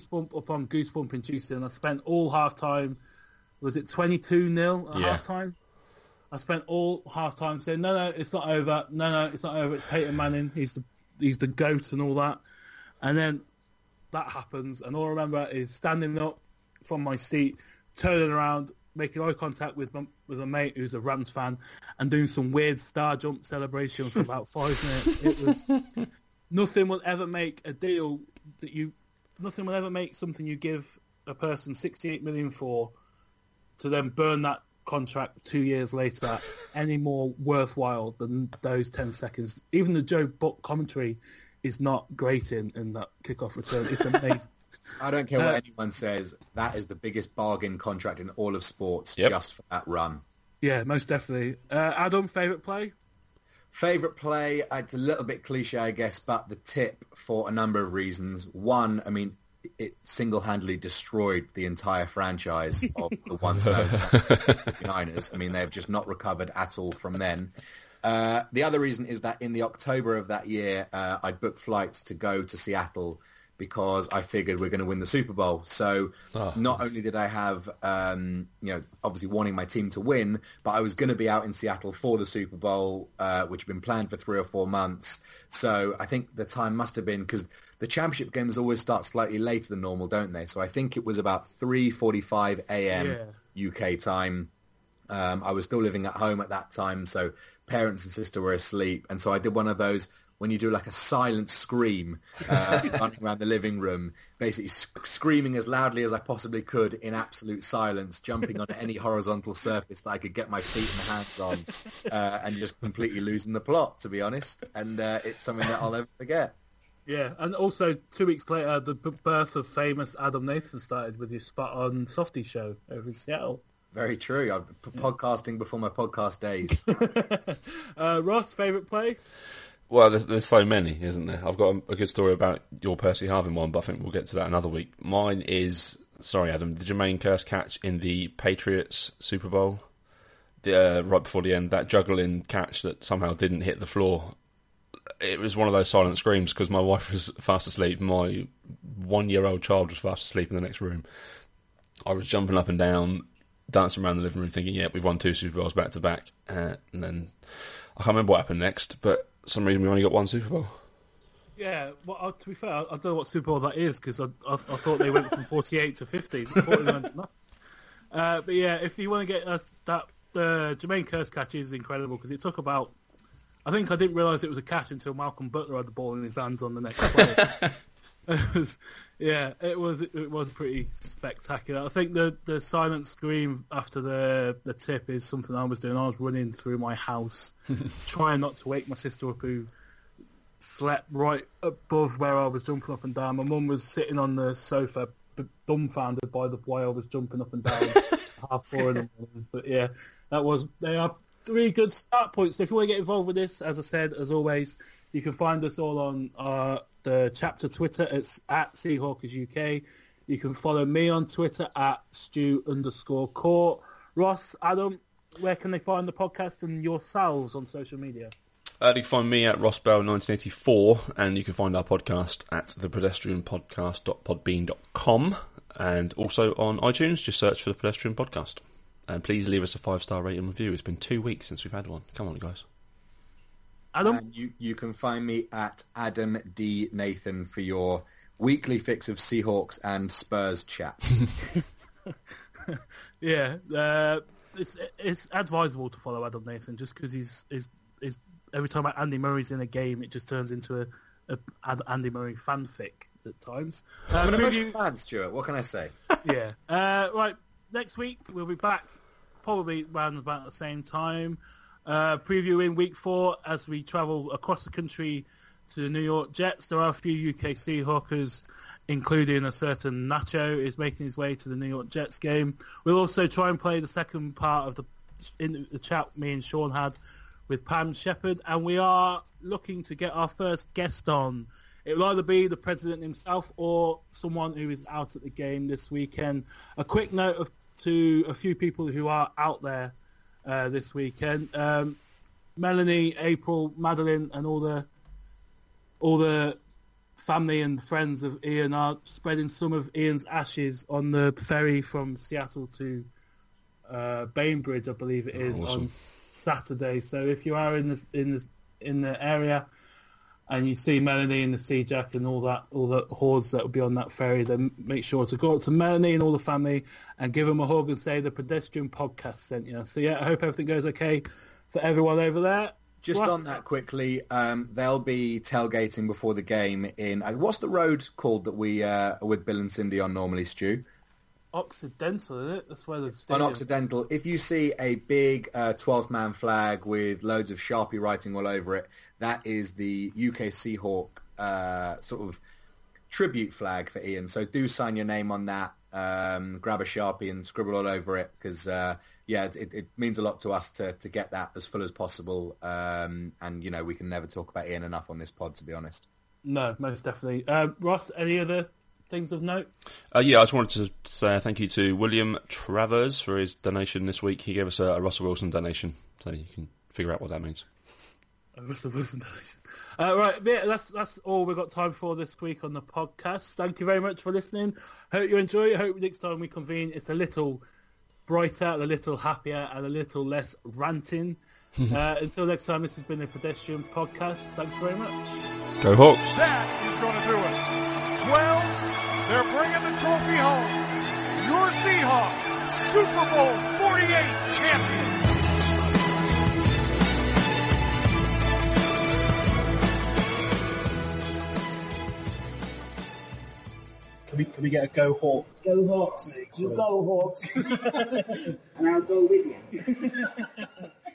upon goosebump inducing. I spent all halftime. Was it 22-0 at halftime? I spent all half-time saying, no, it's not over. No, it's not over. It's Peyton Manning. He's the GOAT and all that. And then that happens, and all I remember is standing up from my seat, turning around, making eye contact with a mate who's a Rams fan, and doing some weird star jump celebration for about 5 minutes. It was nothing will ever make a deal nothing will ever make something you give a person $68 million for to then burn that contract 2 years later any more worthwhile than those 10 seconds. Even the Joe Buck commentary is not great in that kickoff return. It's amazing. I don't care what anyone says. That is the biggest bargain contract in all of sports, just for that run. Yeah, most definitely. Adam, favourite play? Favourite play, it's a little bit cliche, I guess, but the tip for a number of reasons. One, I mean, it single-handedly destroyed the entire franchise of the once-known 49ers. I mean, they've just not recovered at all from then. The other reason is that in the October of that year, I booked flights to go to Seattle because I figured we're going to win the Super Bowl. So not only did I have, obviously wanting my team to win, but I was going to be out in Seattle for the Super Bowl, which had been planned for 3 or 4 months. So I think the time must have been, because the championship games always start slightly later than normal, don't they? So I think it was about 3:45 a.m. UK time. I was still living at home at that time, so parents and sister were asleep. And so I did one of those when you do like a silent scream, running around the living room, basically screaming as loudly as I possibly could in absolute silence, jumping on any horizontal surface that I could get my feet and hands on, and just completely losing the plot, to be honest. And it's something that I'll never forget. Yeah, and also 2 weeks later, the birth of famous Adam Nathan started with his spot on Softy show over in Seattle. Very true. I'm podcasting before my podcast days. Ross, favourite play? Well, there's so many, isn't there? I've got a good story about your Percy Harvin one, but I think we'll get to that another week. Mine is, sorry Adam, the Jermaine Kearse catch in the Patriots Super Bowl, right before the end, that juggling catch that somehow didn't hit the floor. It was one of those silent screams because my wife was fast asleep. My 1-year-old child was fast asleep in the next room. I was jumping up and down, dancing around the living room thinking, we've won 2 Super Bowls back to back. And then I can't remember what happened next, but for some reason we only got 1 Super Bowl. Yeah, well, to be fair, I don't know what Super Bowl that is because I thought they went from 48 to 50. But yeah, if you want to get us that, Jermaine Kearse catch is incredible because it took about, I think I didn't realise it was a catch until Malcolm Butler had the ball in his hands on the next play. It was pretty spectacular. I think the silent scream after the tip is something I was doing. I was running through my house, trying not to wake my sister up, who slept right above where I was jumping up and down. My mum was sitting on the sofa, dumbfounded by the way I was jumping up and down 4:30 in the morning. But yeah, they are 3 good start points. So if you want to get involved with this, as I said, as always, you can find us all on the chapter Twitter. It's at SeahawkersUK. You can follow me on Twitter at Stu_Court. Ross, Adam, where can they find the podcast and yourselves on social media? You can find me at rossbell1984, and you can find our podcast at thepedestrianpodcast.podbean.com, and also on iTunes. Just search for The Pedestrian Podcast. And please leave us a 5-star rating and review. It's been 2 weeks since we've had one. Come on, guys. Adam? And you can find me at Adam D. Nathan for your weekly fix of Seahawks and Spurs chat. It's advisable to follow Adam Nathan just because he's every time Andy Murray's in a game, it just turns into a Andy Murray fanfic at times. I'm an emotional fan, Stuart. What can I say? Yeah. Right. Next week we'll be back, probably around about the same time. Previewing Week 4 as we travel across the country to the New York Jets. There are a few UK Seahawkers, including a certain Nacho, is making his way to the New York Jets game. We'll also try and play the second part of the chat me and Sean had with Pam Shepherd, and we are looking to get our first guest on. It will either be the president himself or someone who is out at the game this weekend. A quick note to a few people who are out there this weekend. Melanie, April, Madeline, and all the family and friends of Ian are spreading some of Ian's ashes on the ferry from Seattle to Bainbridge, I believe it is, on Saturday. So if you are in the area and you see Melanie and the Sea Jack and all the hordes that will be on that ferry, then make sure to go up to Melanie and all the family and give them a hug and say the Pedestrian Podcast sent you. So yeah, I hope everything goes okay for everyone over there. Just on that quickly, they'll be tailgating before the game in what's the road called that we are with Bill and Cindy on normally, Stu? Occidental, isn't it? That's where the stadium. On Occidental, if you see a big 12th man flag with loads of Sharpie writing all over it, that is the UK Seahawk sort of tribute flag for Ian. So do sign your name on that, grab a Sharpie and scribble all over it, because it means a lot to us to get that as full as possible. And we can never talk about Ian enough on this pod, to be honest. No, most definitely. Ross, any other things of note? I just wanted to say thank you to William Travers for his donation this week. He gave us a Russell Wilson donation, so you can figure out what that means. A Russell Wilson donation. Right, yeah, that's all we've got time for this week on the podcast. Thank you very much for listening. Hope you enjoy it. Hope next time we convene it's a little brighter, a little happier, and a little less ranting. Until next time, this has been the Pedestrian Podcast. Thanks very much. Go Hawks. That is going to do it. 12, they're bringing the trophy home. Your Seahawks, Super Bowl 48 champions. Can we get a Go Hawks? Go Hawks. You go Hawks. And I'll go with you.